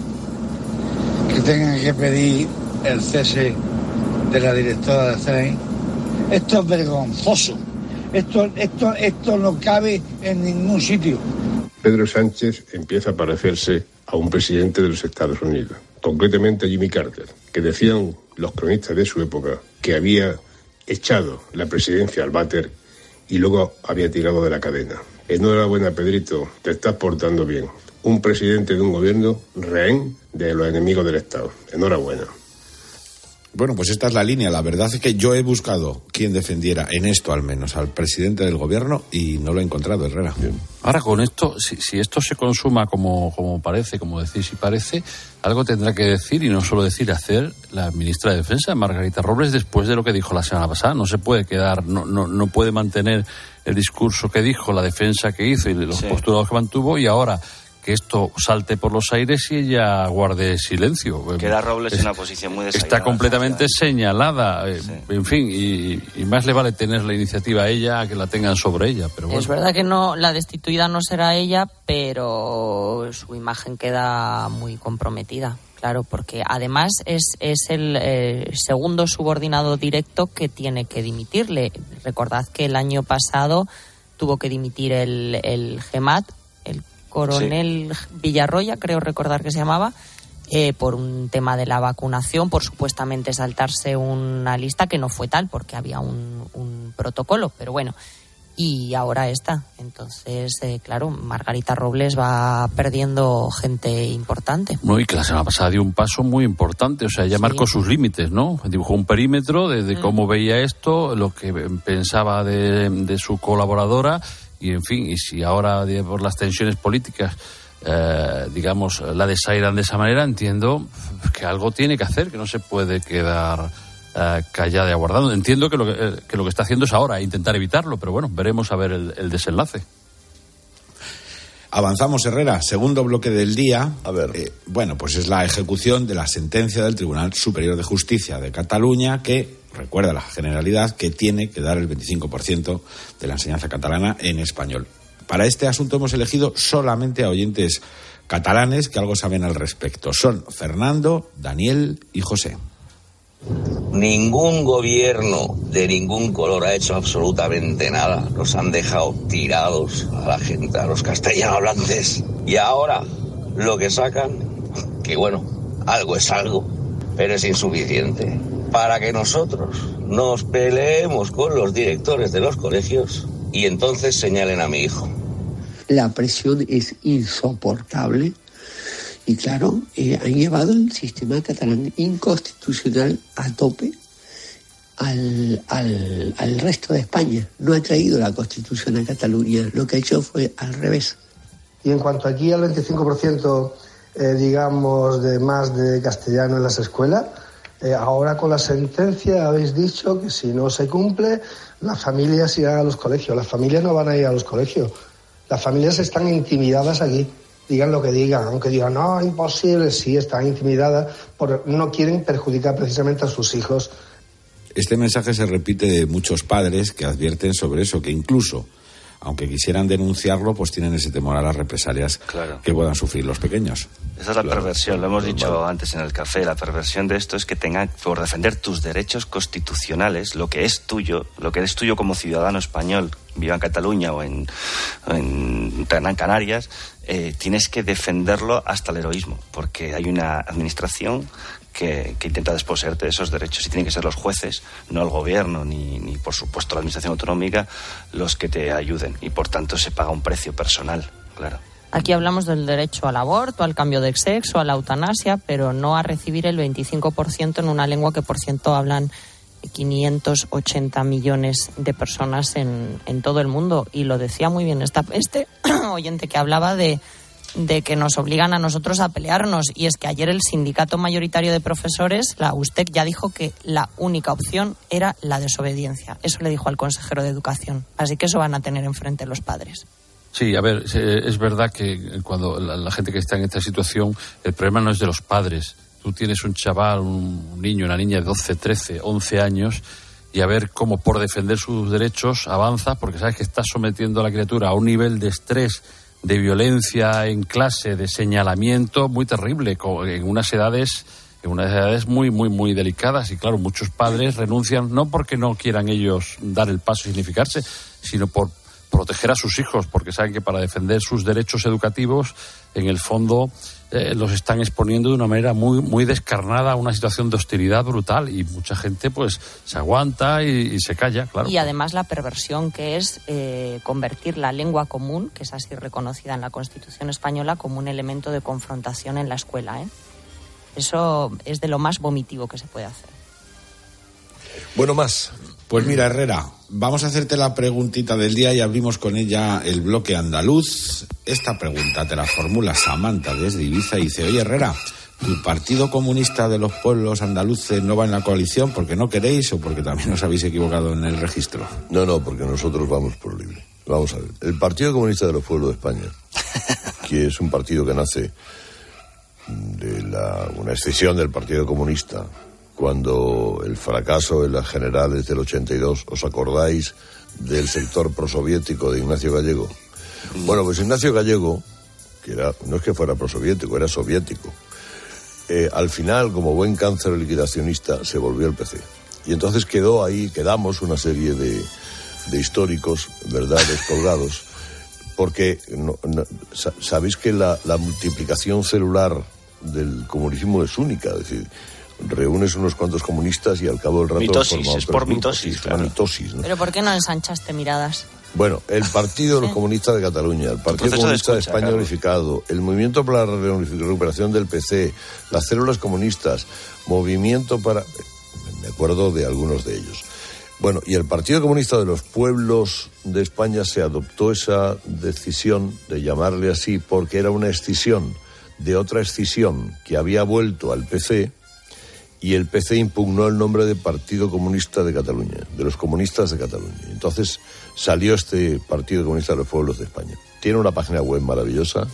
que tengan que pedir el cese de la directora del C N I. Esto es vergonzoso. Esto, esto, esto no cabe en ningún sitio. Pedro Sánchez empieza a parecerse a un presidente de los Estados Unidos, concretamente a Jimmy Carter, que decían los cronistas de su época que había echado la presidencia al váter y luego había tirado de la cadena. Enhorabuena, Pedrito, te estás portando bien. Un presidente de un gobierno rehén de los enemigos del Estado. Enhorabuena. Bueno, pues esta es la línea. La verdad es que yo he buscado quien defendiera, en esto al menos, al presidente del gobierno y no lo he encontrado, Herrera. Bien. Ahora, con esto, si, si esto se consuma como, como parece, como decís y parece, algo tendrá que decir, y no solo decir, hacer la ministra de Defensa, Margarita Robles, después de lo que dijo la semana pasada. No se puede quedar, no, no, no puede mantener el discurso que dijo, la defensa que hizo y los sí. postulados que mantuvo, y ahora que esto salte por los aires y ella guarde silencio. Queda Robles es, en una posición muy desairada. Está completamente señalada, sí. En fin, y, y más le vale tener la iniciativa a ella a que la tengan sobre ella. Pero bueno. Es verdad que no, la destituida no será ella, pero su imagen queda muy comprometida. Claro, porque además es, es el eh, segundo subordinado directo que tiene que dimitirle. Recordad que el año pasado tuvo que dimitir el, el GEMAT, el coronel sí. Villarroya, creo recordar que se llamaba, eh, por un tema de la vacunación, por supuestamente saltarse una lista que no fue tal, porque había un, un protocolo, pero bueno, y ahora está. Entonces, eh, claro, Margarita Robles va perdiendo gente importante. No, y que la semana pasada dio un paso muy importante, o sea, ella sí. marcó sus límites, ¿no? Dibujó un perímetro de, de mm. cómo veía esto, lo que pensaba de, de su colaboradora. Y, en fin, y si ahora, por las tensiones políticas, eh, digamos, la desairan de esa manera, entiendo que algo tiene que hacer, que no se puede quedar eh, callada y aguardando. Entiendo que lo que, eh, que lo que está haciendo es ahora intentar evitarlo, pero bueno, veremos a ver el, el desenlace. Avanzamos, Herrera. Segundo bloque del día. A ver. Eh, bueno, pues es la ejecución de la sentencia del Tribunal Superior de Justicia de Cataluña que recuerda la Generalidad que tiene que dar el veinticinco por ciento de la enseñanza catalana en español. Para este asunto hemos elegido solamente a oyentes catalanes que algo saben al respecto. Son Fernando, Daniel y José. Ningún gobierno de ningún color ha hecho absolutamente nada. Nos han dejado tirados a la gente, a los castellano hablantes. Y ahora lo que sacan, que bueno, algo es algo, pero es insuficiente. Para que nosotros nos peleemos con los directores de los colegios y entonces señalen a mi hijo. La presión es insoportable y claro, eh, han llevado el sistema catalán inconstitucional a tope al, al, al resto de España. No ha traído la Constitución a Cataluña, lo que ha hecho fue al revés. Y en cuanto aquí al veinticinco por ciento, eh, digamos, de más de castellano en las escuelas, Eh, ahora con la sentencia habéis dicho que si no se cumple, las familias irán a los colegios. Las familias no van a ir a los colegios. Las familias están intimidadas aquí. Digan lo que digan, aunque digan, no, imposible, sí, están intimidadas, por, no quieren perjudicar precisamente a sus hijos. Este mensaje se repite de muchos padres que advierten sobre eso, que incluso, aunque quisieran denunciarlo, pues tienen ese temor a las represalias claro. que puedan sufrir los pequeños. Esa es la claro. perversión, lo hemos dicho vale. antes en el café, la perversión de esto es que tengan, por defender tus derechos constitucionales, lo que es tuyo, lo que es tuyo como ciudadano español, viva en Cataluña o en, en, en Canarias, eh, tienes que defenderlo hasta el heroísmo, porque hay una administración Que, que intenta desposeerte de esos derechos y tienen que ser los jueces, no el gobierno ni, ni por supuesto la administración autonómica los que te ayuden y por tanto se paga un precio personal, claro. Aquí hablamos del derecho al aborto, al cambio de sexo, a la eutanasia, pero no a recibir el veinticinco por ciento en una lengua que por ciento hablan quinientos ochenta millones de personas en, en todo el mundo. Y lo decía muy bien esta, este oyente que hablaba de de que nos obligan a nosotros a pelearnos, y es que ayer el sindicato mayoritario de profesores, la U S T E C, ya dijo que la única opción era la desobediencia. Eso le dijo al consejero de Educación, así que eso van a tener enfrente los padres. Sí, a ver, es verdad que cuando la, la gente que está en esta situación, el problema no es de los padres. Tú tienes un chaval, un niño, una niña de doce, trece, once años, y a ver cómo por defender sus derechos avanza, porque sabes que estás sometiendo a la criatura a un nivel de estrés, de violencia en clase, de señalamiento muy terrible, en unas edades, en unas edades muy, muy, muy delicadas. Y claro, muchos padres renuncian no porque no quieran ellos dar el paso y significarse, sino por proteger a sus hijos, porque saben que para defender sus derechos educativos, en el fondo, eh, los están exponiendo de una manera muy, muy descarnada a una situación de hostilidad brutal, y mucha gente pues se aguanta y, y se calla, claro. Y además la perversión que es eh, convertir la lengua común, que es así reconocida en la Constitución española, como un elemento de confrontación en la escuela, ¿eh? Eso es de lo más vomitivo que se puede hacer. Bueno, más. Pues mira, Herrera, vamos a hacerte la preguntita del día y abrimos con ella el bloque andaluz. Esta pregunta te la formula Samantha desde Ibiza y dice: oye, Herrera, ¿tu Partido Comunista de los Pueblos Andaluces no va en la coalición porque no queréis o porque también os habéis equivocado en el registro? No, no, porque nosotros vamos por libre. Vamos a ver. El Partido Comunista de los Pueblos de España que es un partido que nace de la, una escisión del Partido Comunista, cuando el fracaso de las generales del ochenta y dos, ¿os acordáis del sector prosoviético de Ignacio Gallego? Bueno, pues Ignacio Gallego, que era, no es que fuera prosoviético, era soviético, eh, al final, como buen cáncer liquidacionista, se volvió el P C. Y entonces quedó ahí, quedamos una serie de, de históricos, ¿verdad?, descolgados, porque no, no, sabéis que la, la multiplicación celular del comunismo es única, es decir, reúnes unos cuantos comunistas y al cabo del rato... Mitosis, es por mitosis, claro. mitosis, ¿no? ¿Pero por qué no ensanchaste miradas? Bueno, el Partido de los Comunistas de Cataluña, el Partido Comunista de, escucha, de España claro. Unificado, el Movimiento para la Recuperación del P C, las células comunistas, Movimiento para... Me acuerdo de algunos de ellos. Bueno, y el Partido Comunista de los Pueblos de España se adoptó esa decisión de llamarle así porque era una escisión de otra escisión que había vuelto al P C, y el P C impugnó el nombre de Partido Comunista de Cataluña, de los comunistas de Cataluña. Entonces salió este Partido Comunista de los Pueblos de España. Tiene una página web maravillosa.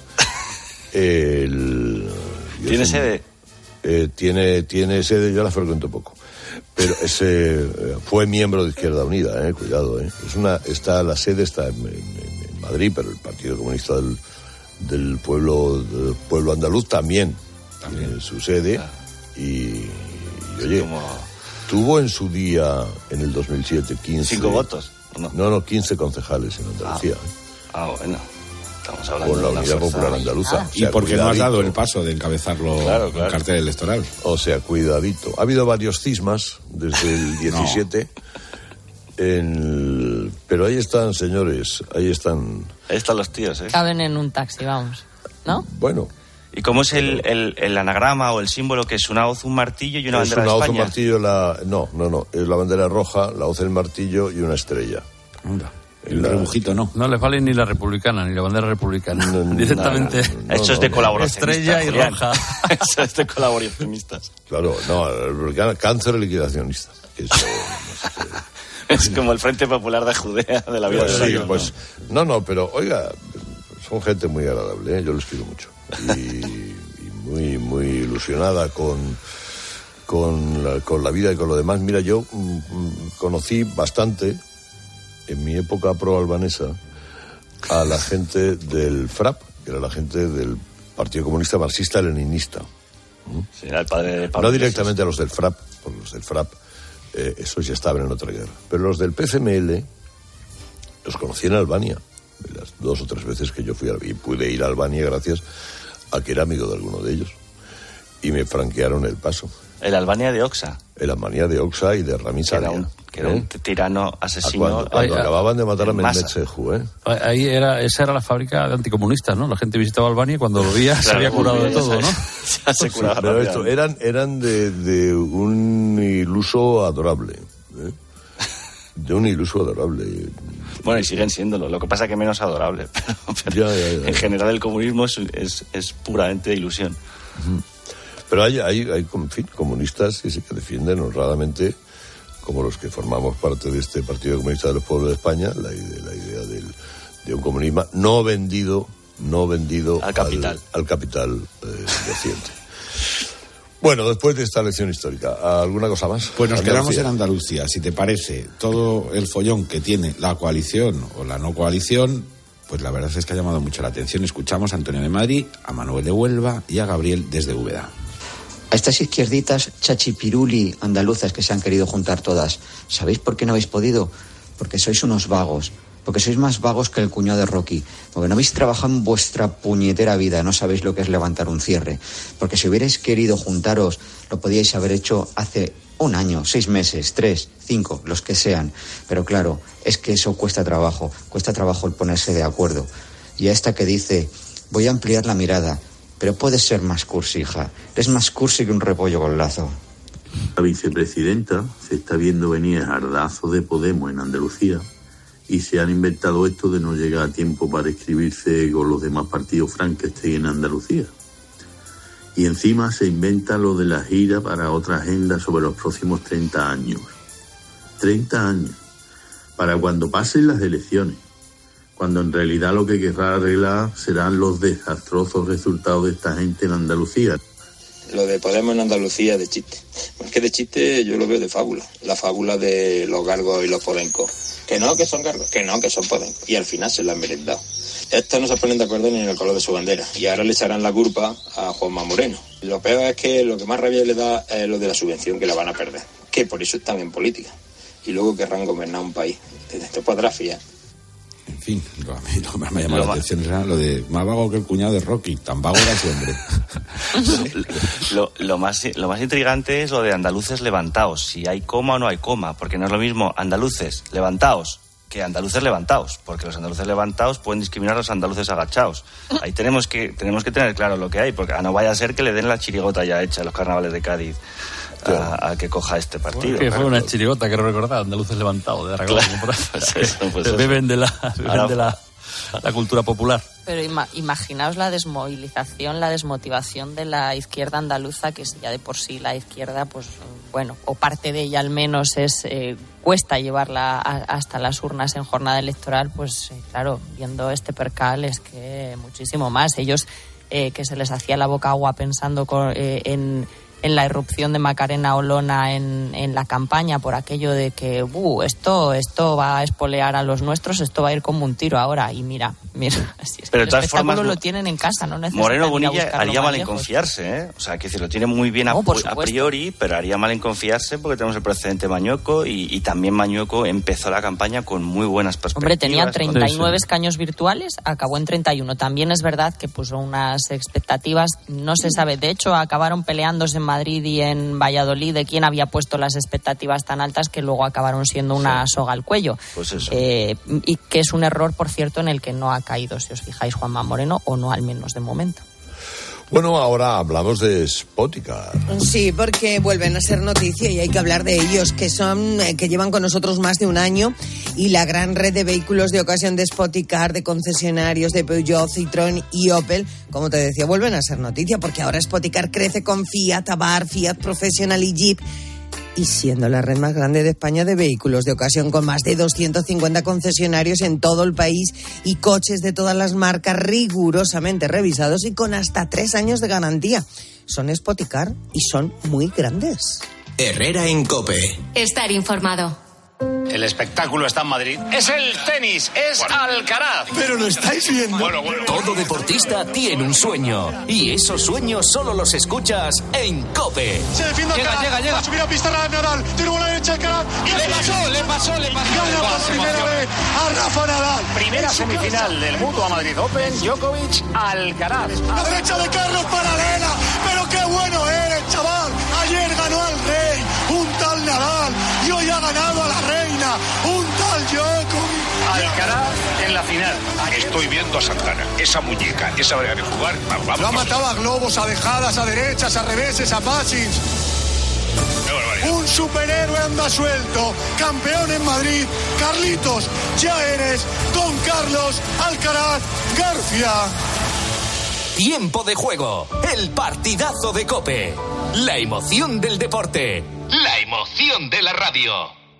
El, ¿Tiene sede? Eh, tiene, tiene sede, yo la frecuento poco. Pero ese eh, fue miembro de Izquierda Unida, eh, cuidado. Eh. Es una, está, la sede está en, en, en Madrid, pero el Partido Comunista del, del, pueblo, del pueblo andaluz también, también. Tiene su sede. Ah. Y... Y, oye, como... tuvo en su día, en el dos mil siete, quince... ¿Cinco votos? No, no, no quince concejales en Andalucía. Ah, ah bueno. Estamos hablando con la de Unidad fuerza... Popular Andaluza. Ah, o sea, ¿y por qué no has dado el paso de encabezarlo claro, claro. en cartel electoral? O sea, cuidadito. Ha habido varios cismas desde el diecisiete. No. En... Pero ahí están, señores, ahí están... Ahí están los tíos, ¿eh? Caben en un taxi, vamos, ¿no? Bueno... ¿Y cómo es el, el, el anagrama o el símbolo que es una hoz, un martillo y una es bandera una de España? Es una hoz, un martillo, la... No, no, no. Es la bandera roja, la hoz, el martillo y una estrella. Anda. El la... rebujito no. No les vale ni la republicana, ni la bandera republicana. No, Directamente. No, no, no, Eso es de no, colaboracionistas. Estrella y roja. Eso es de colaboracionistas. Claro, no, cáncer liquidacionista. Eso, no sé qué... Es como el Frente Popular de Judea de la vida pues, de sí, Dios, pues, no, no, pero oiga, son gente muy agradable, ¿eh? Yo les quiero mucho. Y... muy muy ilusionada con con la, con la vida y con lo demás. Mira, yo mm, conocí bastante en mi época pro-albanesa a la gente del FRAP, que era la gente del Partido Comunista Marxista-Leninista. ¿Mm? Sí, era el padre de Pablo no directamente a los del FRAP, porque los del FRAP eh, esos ya estaban en otra guerra, pero los del P C M L los conocí en Albania, de las dos o tres veces que yo fui a, y pude ir a Albania gracias a que era amigo de alguno de ellos, y me franquearon el paso. El Albania de Oxa. El Albania de Oxa y de Rami Sadia. Que era un, que era un tirano asesino. A cuando cuando ay, acababan de matar a Mehmet Seju, ¿eh? Ahí era, esa era la fábrica de anticomunistas, ¿no? La gente visitaba Albania y cuando lo veía claro, se había curado de todo, ¿no? Ya se curaba. Sí, pero esto, eran, eran de, de un iluso adorable, ¿eh? De un iluso adorable. Bueno, y siguen siéndolo. Lo que pasa es que menos adorable. Pero, pero ya, ya, ya, en general el comunismo es, es, es puramente ilusión. Pero hay, hay, hay en fin, comunistas que sí que defienden honradamente, como los que formamos parte de este Partido Comunista de los Pueblos de España, la idea, la idea del, de un comunismo no vendido, no vendido al capital, al, al capital eh, reciente. Bueno, después de esta lección histórica, ¿alguna cosa más? Pues nos Andalucía. Quedamos en Andalucía. Si te parece, todo el follón que tiene la coalición o la no coalición, pues la verdad es que ha llamado mucho la atención. Escuchamos a Antonio de Madrid, a Manuel de Huelva y a Gabriel desde Úbeda. A estas izquierditas chachipiruli andaluzas que se han querido juntar todas, ¿sabéis por qué no habéis podido? Porque sois unos vagos. Porque sois más vagos que el cuñado de Rocky. Porque no habéis trabajado en vuestra puñetera vida. No sabéis lo que es levantar un cierre. Porque si hubierais querido juntaros, lo podíais haber hecho hace un año, seis meses, tres, cinco, los que sean. Pero claro, es que eso cuesta trabajo. Cuesta trabajo el ponerse de acuerdo. Y a esta que dice, voy a ampliar la mirada. Pero puedes ser más cursi, hija. Eres más cursi que un repollo con lazo. La vicepresidenta se está viendo venir el ardazo de Podemos en Andalucía. Y se han inventado esto de no llegar a tiempo para inscribirse con los demás partidos Frankenstein en Andalucía. Y encima se inventa lo de la gira para otra agenda sobre los próximos treinta años. treinta años. Para cuando pasen las elecciones. cuando en realidad lo que querrá arreglar serán los desastrosos resultados de esta gente en Andalucía. Lo de Podemos en Andalucía de chiste. Es que de chiste yo lo veo de fábula. La fábula de los gargos y los podencos. Que no, que son gargos. Que no, que son podencos. Y al final se la han merendado. Estos no se ponen de acuerdo ni en el color de su bandera. Y ahora le echarán la culpa a Juanma Moreno. Lo peor es que lo que más rabia le da es lo de la subvención que la van a perder. Que por eso están en política. Y luego querrán gobernar un país. Esto podrá fiar. En fin, lo, a mí lo que más me ha llamado la atención era lo de más vago que el cuñado de Rocky. Tan vago era ese hombre. lo, lo, más, lo más intrigante es lo de andaluces levantaos. Si hay coma o no hay coma. Porque no es lo mismo andaluces levantaos que andaluces levantaos. Porque los andaluces levantaos pueden discriminar a los andaluces agachaos. Ahí tenemos que, tenemos que tener claro lo que hay. Porque no vaya a ser que le den la chirigota ya hecha en los carnavales de Cádiz a, a que que coja este partido. Que claro. Fue una chirigota, quiero recordar, andaluces levantados de Aragón. Claro, pues eso, pues eso. Beben de, la, beben Ahora, de la, la cultura popular. Pero ima, imaginaos la desmovilización, la desmotivación de la izquierda andaluza, que ya de por sí la izquierda, pues bueno, o parte de ella al menos es eh, cuesta llevarla a, hasta las urnas en jornada electoral, pues eh, claro, viendo este percal es que muchísimo más. Ellos eh, que se les hacía la boca agua pensando con, eh, en... en la irrupción de Macarena Olona en, en la campaña por aquello de que uh, esto esto va a espolear a los nuestros, esto va a ir como un tiro ahora. Y mira, mira, si es pero que de el espectáculo formas, lo tienen en casa, no necesitan Moreno Bonilla haría mal en lejos. confiarse, ¿eh? O sea, que lo tiene muy bien no, a, a priori, pero haría mal en confiarse porque tenemos el precedente Mañueco y, y también Mañueco empezó la campaña con muy buenas perspectivas. Hombre, tenía treinta y nueve escaños virtuales, acabó en treinta y uno. También es verdad que puso unas expectativas, no se sabe, de hecho acabaron peleándose en Madrid y en Valladolid de quién había puesto las expectativas tan altas que luego acabaron siendo una sí. soga al cuello. Pues eso. Eh, y que es un error, por cierto, en el que no ha caído, si os fijáis, Juanma Moreno, o no al menos de momento. Bueno, ahora hablamos de Spoticar. Sí, porque vuelven a ser noticia y hay que hablar de ellos, que son que llevan con nosotros más de un año y la gran red de vehículos de ocasión de Spoticar, de concesionarios de Peugeot, Citroën y Opel, como te decía, vuelven a ser noticia porque ahora Spoticar crece con Fiat, Abarth, Fiat Professional y Jeep. Y siendo la red más grande de España de vehículos de ocasión, con más de doscientos cincuenta concesionarios en todo el país y coches de todas las marcas rigurosamente revisados y con hasta tres años de garantía. Son Spoticar y son muy grandes. Herrera en COPE. Estar informado. El espectáculo está en Madrid. Es el tenis, es bueno. Alcaraz. Pero lo estáis viendo. Bueno, bueno, Todo bueno. deportista tiene un sueño. Y esos sueños solo los escuchas en COPE. Se defiende llega, Alcaraz. llega, llega. Va a subir a pista Nadal. Tiene bola derecha Alcaraz. Le pasó, le pasó, le pasó. Gana por primera vez a Rafa Nadal. Primera semifinal del Mutua Madrid Open. Djokovic, Alcaraz. La derecha de Carlos paralela. Pero qué bueno eres, chaval. Ayer ganó al Rey, un tal Nadal. Y hoy ha ganado a la reina, un tal Djokovic. Alcaraz en la final. Estoy viendo a Santana, esa muñeca, esa manera de jugar. Vamos, vamos, Lo ha matado a globos, a dejadas, a derechas, a reveses, a passings. Un superhéroe anda suelto, campeón en Madrid. Carlitos, ya eres Don Carlos Alcaraz García. Tiempo de juego, el partidazo de COPE, la emoción del deporte, la emoción de la radio.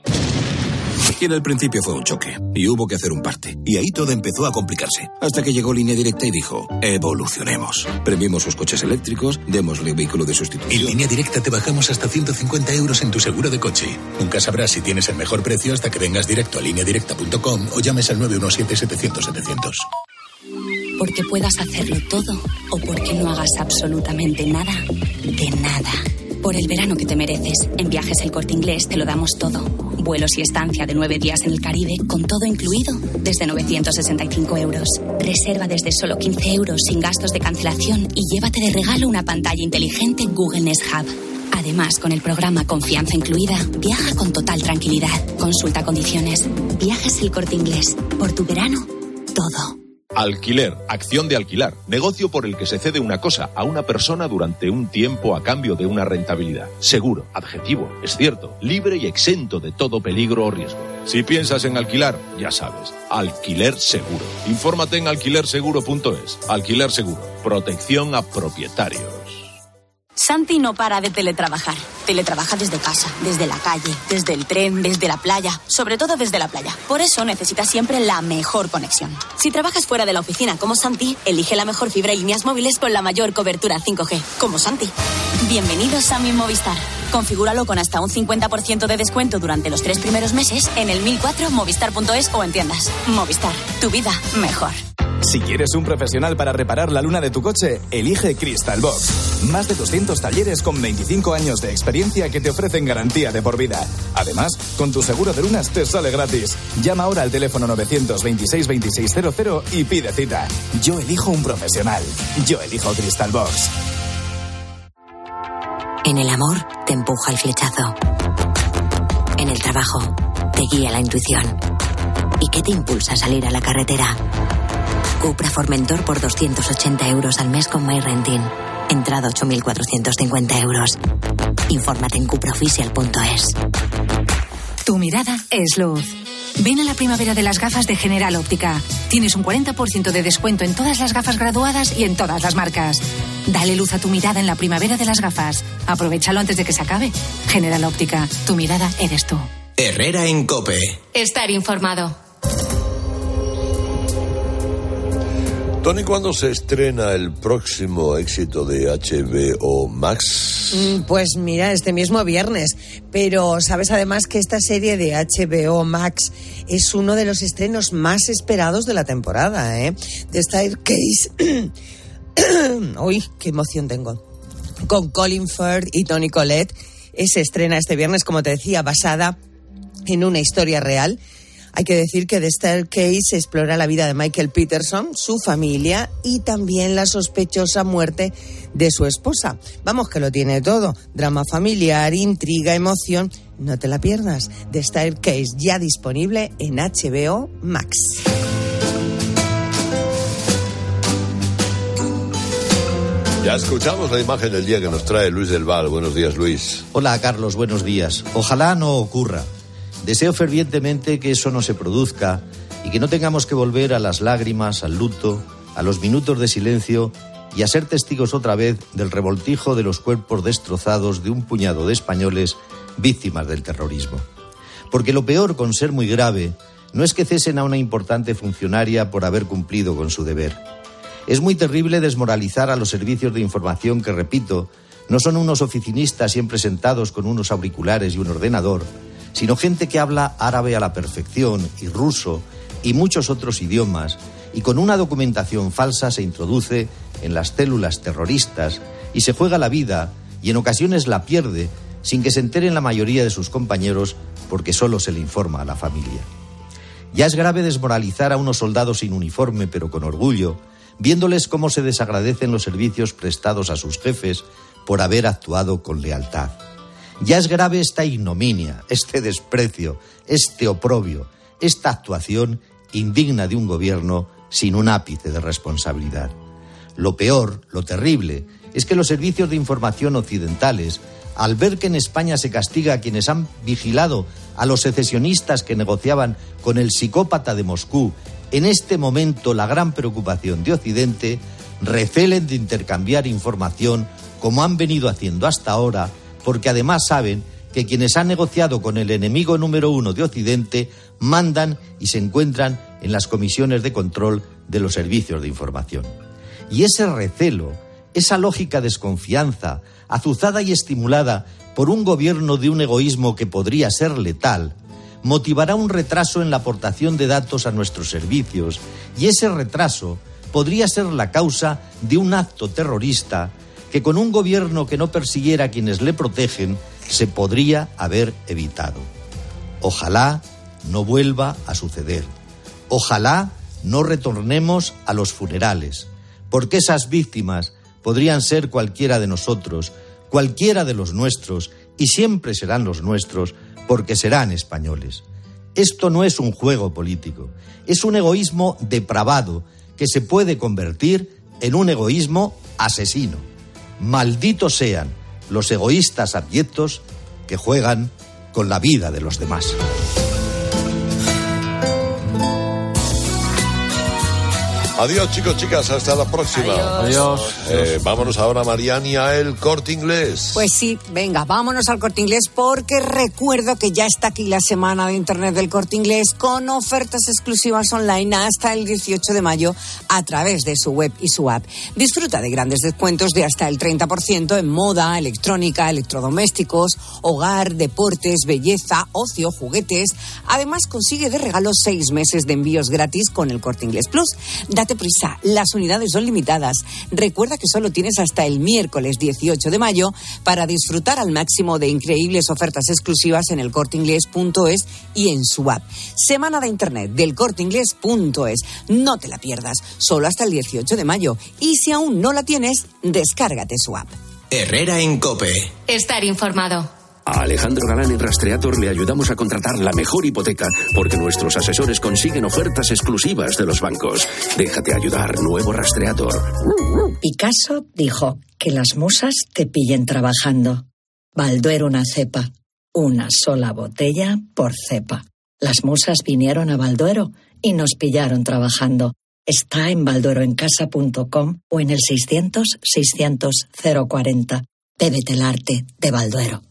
Y en el principio fue un choque, y hubo que hacer un parte. Y ahí todo empezó a complicarse. Hasta que llegó Línea Directa y dijo, evolucionemos. Premiemos sus coches eléctricos, démosle vehículo de sustitución. En Línea Directa te bajamos hasta ciento cincuenta euros en tu seguro de coche. Nunca sabrás si tienes el mejor precio hasta que vengas directo a línea directa punto com o llames al nueve uno siete, setecientos, setecientos. Porque puedas hacerlo todo o porque no hagas absolutamente nada, de nada. Por el verano que te mereces, en Viajes El Corte Inglés te lo damos todo. Vuelos y estancia de nueve días en el Caribe, con todo incluido, desde novecientos sesenta y cinco euros. Reserva desde solo quince euros sin gastos de cancelación y llévate de regalo una pantalla inteligente Google Nest Hub. Además, con el programa Confianza Incluida, viaja con total tranquilidad. Consulta condiciones. Viajes El Corte Inglés. Por tu verano, todo. Alquiler, acción de alquilar, negocio por el que se cede una cosa a una persona durante un tiempo a cambio de una rentabilidad. Seguro, adjetivo, es cierto, libre y exento de todo peligro o riesgo. Si piensas en alquilar, ya sabes, Alquiler Seguro. Infórmate en alquiler seguro punto es. Alquiler Seguro, protección a propietarios. Santi no para de teletrabajar. Teletrabaja desde casa, desde la calle, desde el tren, desde la playa, sobre todo desde la playa. Por eso necesitas siempre la mejor conexión. Si trabajas fuera de la oficina como Santi, elige la mejor fibra y líneas móviles con la mayor cobertura cinco G, como Santi. Bienvenidos a Mi Movistar. Configúralo con hasta un cincuenta por ciento de descuento durante los tres primeros meses en el mil cuatro, movistar punto es o en tiendas. Movistar, tu vida mejor. Si quieres un profesional para reparar la luna de tu coche, elige Crystal Box. Más de doscientos talleres con veinticinco años de experiencia que te ofrecen garantía de por vida. Además, con tu seguro de lunas te sale gratis. Llama ahora al teléfono novecientos veintiséis veintiséis cero cero y pide cita. Yo elijo un profesional. Yo elijo Crystal Box. En el amor te empuja el flechazo. En el trabajo te guía la intuición. ¿Y qué te impulsa a salir a la carretera? Cupra Formentor por doscientos ochenta euros al mes con MyRenting. Entrada ocho mil cuatrocientos cincuenta euros. Infórmate en cupraofficial punto es. Tu mirada es luz. Ven a la primavera de las gafas de General Óptica. Tienes un cuarenta por ciento de descuento en todas las gafas graduadas y en todas las marcas. Dale luz a tu mirada en la primavera de las gafas. Aprovéchalo antes de que se acabe. General Óptica, tu mirada eres tú. Herrera en COPE. Estar informado. Tony, ¿cuándo se estrena el próximo éxito de H B O Max? Pues mira, este mismo viernes. Pero sabes además que esta serie de H B O Max es uno de los estrenos más esperados de la temporada, ¿eh? The Staircase. Uy, qué emoción tengo. Con Colin Firth y Toni Collette. Se estrena este viernes, como te decía, basada en una historia real. Hay que decir que The Staircase explora la vida de Michael Peterson, su familia y también la sospechosa muerte de su esposa. Vamos, que lo tiene todo. Drama familiar, intriga, emoción. No te la pierdas. The Staircase, ya disponible en H B O Max. Ya escuchamos la imagen del día que nos trae Luis del Val. Buenos días, Luis. Hola, Carlos. Buenos días. Ojalá no ocurra. Deseo fervientemente que eso no se produzca y que no tengamos que volver a las lágrimas, al luto, a los minutos de silencio y a ser testigos otra vez del revoltijo de los cuerpos destrozados de un puñado de españoles víctimas del terrorismo. Porque lo peor, con ser muy grave, no es que cesen a una importante funcionaria por haber cumplido con su deber. Es muy terrible desmoralizar a los servicios de información que, repito, no son unos oficinistas siempre sentados con unos auriculares y un ordenador, sino gente que habla árabe a la perfección y ruso y muchos otros idiomas, y con una documentación falsa se introduce en las células terroristas y se juega la vida y en ocasiones la pierde sin que se enteren la mayoría de sus compañeros porque solo se le informa a la familia. Ya es grave desmoralizar a unos soldados sin uniforme pero con orgullo, viéndoles cómo se desagradecen los servicios prestados a sus jefes por haber actuado con lealtad. Ya es grave esta ignominia, este desprecio, este oprobio, esta actuación indigna de un gobierno sin un ápice de responsabilidad. Lo peor, lo terrible, es que los servicios de información occidentales, al ver que en España se castiga a quienes han vigilado a los secesionistas que negociaban con el psicópata de Moscú, en este momento la gran preocupación de Occidente, recelen de intercambiar información como han venido haciendo hasta ahora, porque además saben que quienes han negociado con el enemigo número uno de Occidente mandan y se encuentran en las comisiones de control de los servicios de información. Y ese recelo, esa lógica desconfianza, azuzada y estimulada por un gobierno de un egoísmo que podría ser letal, motivará un retraso en la aportación de datos a nuestros servicios, y ese retraso podría ser la causa de un acto terrorista que con un gobierno que no persiguiera a quienes le protegen se podría haber evitado. Ojalá no vuelva a suceder. Ojalá no retornemos a los funerales, porque esas víctimas podrían ser cualquiera de nosotros, cualquiera de los nuestros, y siempre serán los nuestros, porque serán españoles. Esto no es un juego político, es un egoísmo depravado que se puede convertir en un egoísmo asesino. Malditos sean los egoístas abyectos que juegan con la vida de los demás. Adiós, chicos, chicas, hasta la próxima. Adiós. Eh, vámonos ahora, Mariani, a El Corte Inglés. Pues sí, venga, vámonos al Corte Inglés porque recuerdo que ya está aquí la semana de Internet del Corte Inglés con ofertas exclusivas online hasta el dieciocho de mayo a través de su web y su app. Disfruta de grandes descuentos de hasta el treinta por ciento en moda, electrónica, electrodomésticos, hogar, deportes, belleza, ocio, juguetes. Además, consigue de regalo seis meses de envíos gratis con el Corte Inglés Plus. Date prisa, las unidades son limitadas. Recuerda que solo tienes hasta el miércoles dieciocho de mayo para disfrutar al máximo de increíbles ofertas exclusivas en el corte inglés punto es y en su app. Semana de Internet del corte inglés punto es. No te la pierdas, solo hasta el dieciocho de mayo. Y si aún no la tienes, descárgate su app. Herrera en COPE. Estar informado. A Alejandro Galán en Rastreator le ayudamos a contratar la mejor hipoteca porque nuestros asesores consiguen ofertas exclusivas de los bancos. Déjate ayudar, nuevo Rastreator. Picasso dijo que las musas te pillen trabajando. Balduero una cepa, una sola botella por cepa. Las musas vinieron a Balduero y nos pillaron trabajando. Está en baldueroencasa punto com o en el seiscientos, seiscientos, cero cuarenta. Bébete el arte de Balduero.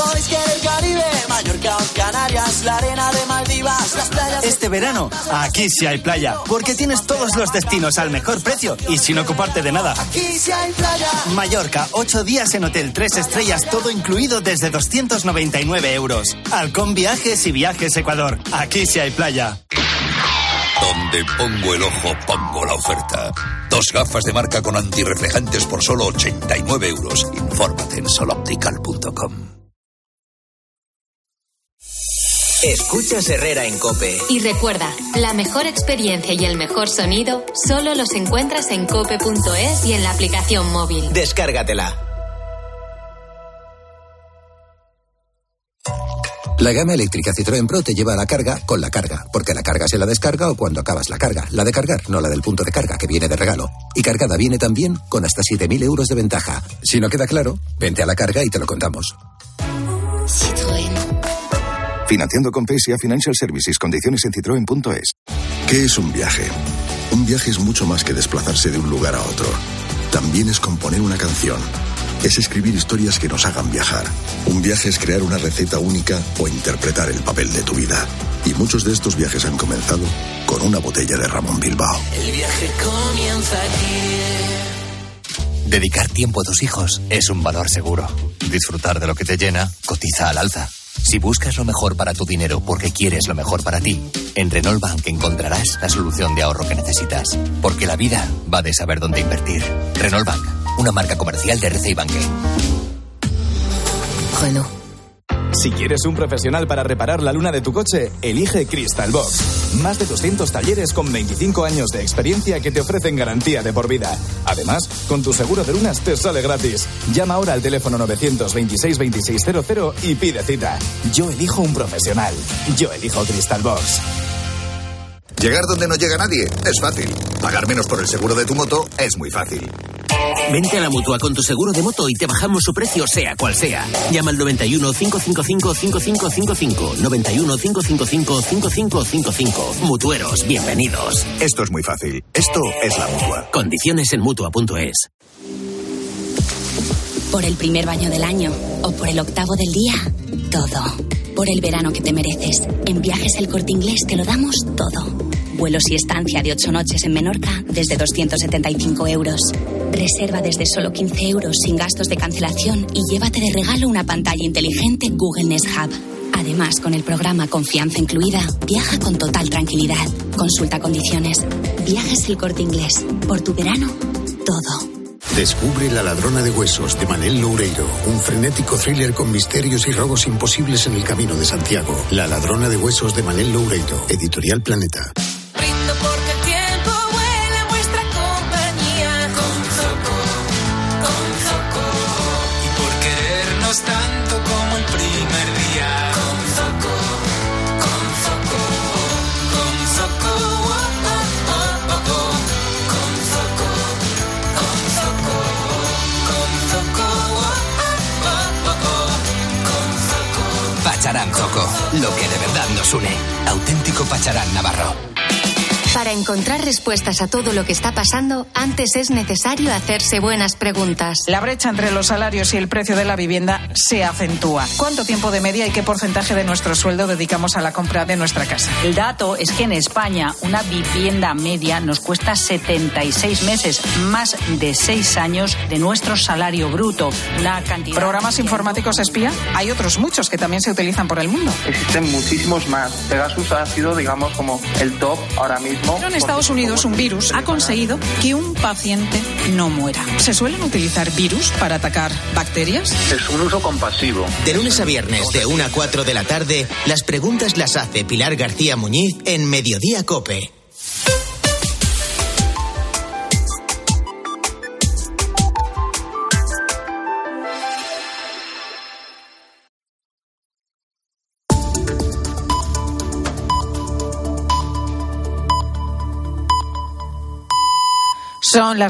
Este verano, aquí sí hay playa, porque tienes todos los destinos al mejor precio y sin ocuparte de nada. Aquí sí hay playa. Mallorca, ocho días en hotel tres estrellas, todo incluido desde doscientos noventa y nueve euros. Halcón Viajes y Viajes Ecuador. Aquí sí hay playa. Donde pongo el ojo, pongo la oferta. Dos gafas de marca con antirreflejantes por solo ochenta y nueve euros. Infórmate en soloptical punto com. Escuchas Herrera en COPE. Y recuerda, la mejor experiencia y el mejor sonido solo los encuentras en cope punto es y en la aplicación móvil. Descárgatela. La gama eléctrica Citroën Pro te lleva a la carga con la carga, porque la carga se la descarga o cuando acabas la carga. La de cargar, no la del punto de carga, que viene de regalo. Y cargada viene también con hasta siete mil euros de ventaja. Si no queda claro, vente a la carga y te lo contamos. Citroën. Financiando con P S A Financial Services. Condiciones en citroen punto es. ¿Qué es un viaje? Un viaje es mucho más que desplazarse de un lugar a otro. También es componer una canción. Es escribir historias que nos hagan viajar. Un viaje es crear una receta única o interpretar el papel de tu vida. Y muchos de estos viajes han comenzado con una botella de Ramón Bilbao. El viaje comienza aquí. Dedicar tiempo a tus hijos es un valor seguro. Disfrutar de lo que te llena, cotiza al alza. Si buscas lo mejor para tu dinero porque quieres lo mejor para ti, en Renault Bank encontrarás la solución de ahorro que necesitas. Porque la vida va de saber dónde invertir. Renault Bank, una marca comercial de R C I Banque. Renault. Si quieres un profesional para reparar la luna de tu coche, elige Crystal Box. Más de doscientos talleres con veinticinco años de experiencia que te ofrecen garantía de por vida. Además, con tu seguro de lunas te sale gratis. Llama ahora al teléfono novecientos veintiséis veintiséis cero cero y pide cita. Yo elijo un profesional. Yo elijo Crystal Box. Llegar donde no llega nadie es fácil. Pagar menos por el seguro de tu moto es muy fácil. Vente a la Mutua con tu seguro de moto y te bajamos su precio sea cual sea. Llama al noventa y uno, cinco cinco cinco, cinco cinco cinco cinco. noventa y uno, cinco cinco cinco, cinco cinco cinco cinco. Mutueros, bienvenidos. Esto es muy fácil. Esto es la Mutua. Condiciones en Mutua punto es. Por el primer baño del año o por el octavo del día, todo. Por el verano que te mereces. En Viajes El Corte Inglés te lo damos todo. Vuelos y estancia de ocho noches en Menorca desde doscientos setenta y cinco euros. Reserva desde solo quince euros sin gastos de cancelación y llévate de regalo una pantalla inteligente Google Nest Hub. Además, con el programa Confianza Incluida, viaja con total tranquilidad. Consulta condiciones. Viajes El Corte Inglés. Por tu verano, todo. Descubre La ladrona de huesos de Manel Loureiro, un frenético thriller con misterios y robos imposibles en el camino de Santiago. La ladrona de huesos de Manel Loureiro, Editorial Planeta. Brindo porque el tiempo vuela en vuestra compañía. Con Zoco, con Zoco. Y por querernos tanto como el primer día. Con Zoco, con Zoco, con Zoco. Oh, oh, oh, oh, oh. Con Zoco, con Zoco, con Zoco. Oh, oh, oh, oh. Con Zoco. Pacharán Zoco, lo que de verdad nos une. Auténtico Pacharán Navarro. Para encontrar respuestas a todo lo que está pasando, antes es necesario hacerse buenas preguntas. La brecha entre los salarios y el precio de la vivienda se acentúa. ¿Cuánto tiempo de media y qué porcentaje de nuestro sueldo dedicamos a la compra de nuestra casa? El dato es que en España una vivienda media nos cuesta setenta y seis meses, más de seis años de nuestro salario bruto. Una cantidad... ¿Programas informáticos espía? Hay otros muchos que también se utilizan por el mundo. Existen muchísimos más. Pegasus ha sido, digamos, como el top ahora mismo. Pero en Estados Unidos un virus ha conseguido que un paciente no muera. ¿Se suelen utilizar virus para atacar bacterias? Es un uso compasivo. De lunes a viernes, de una a cuatro de la tarde, las preguntas las hace Pilar García Muñiz en Mediodía COPE. Son las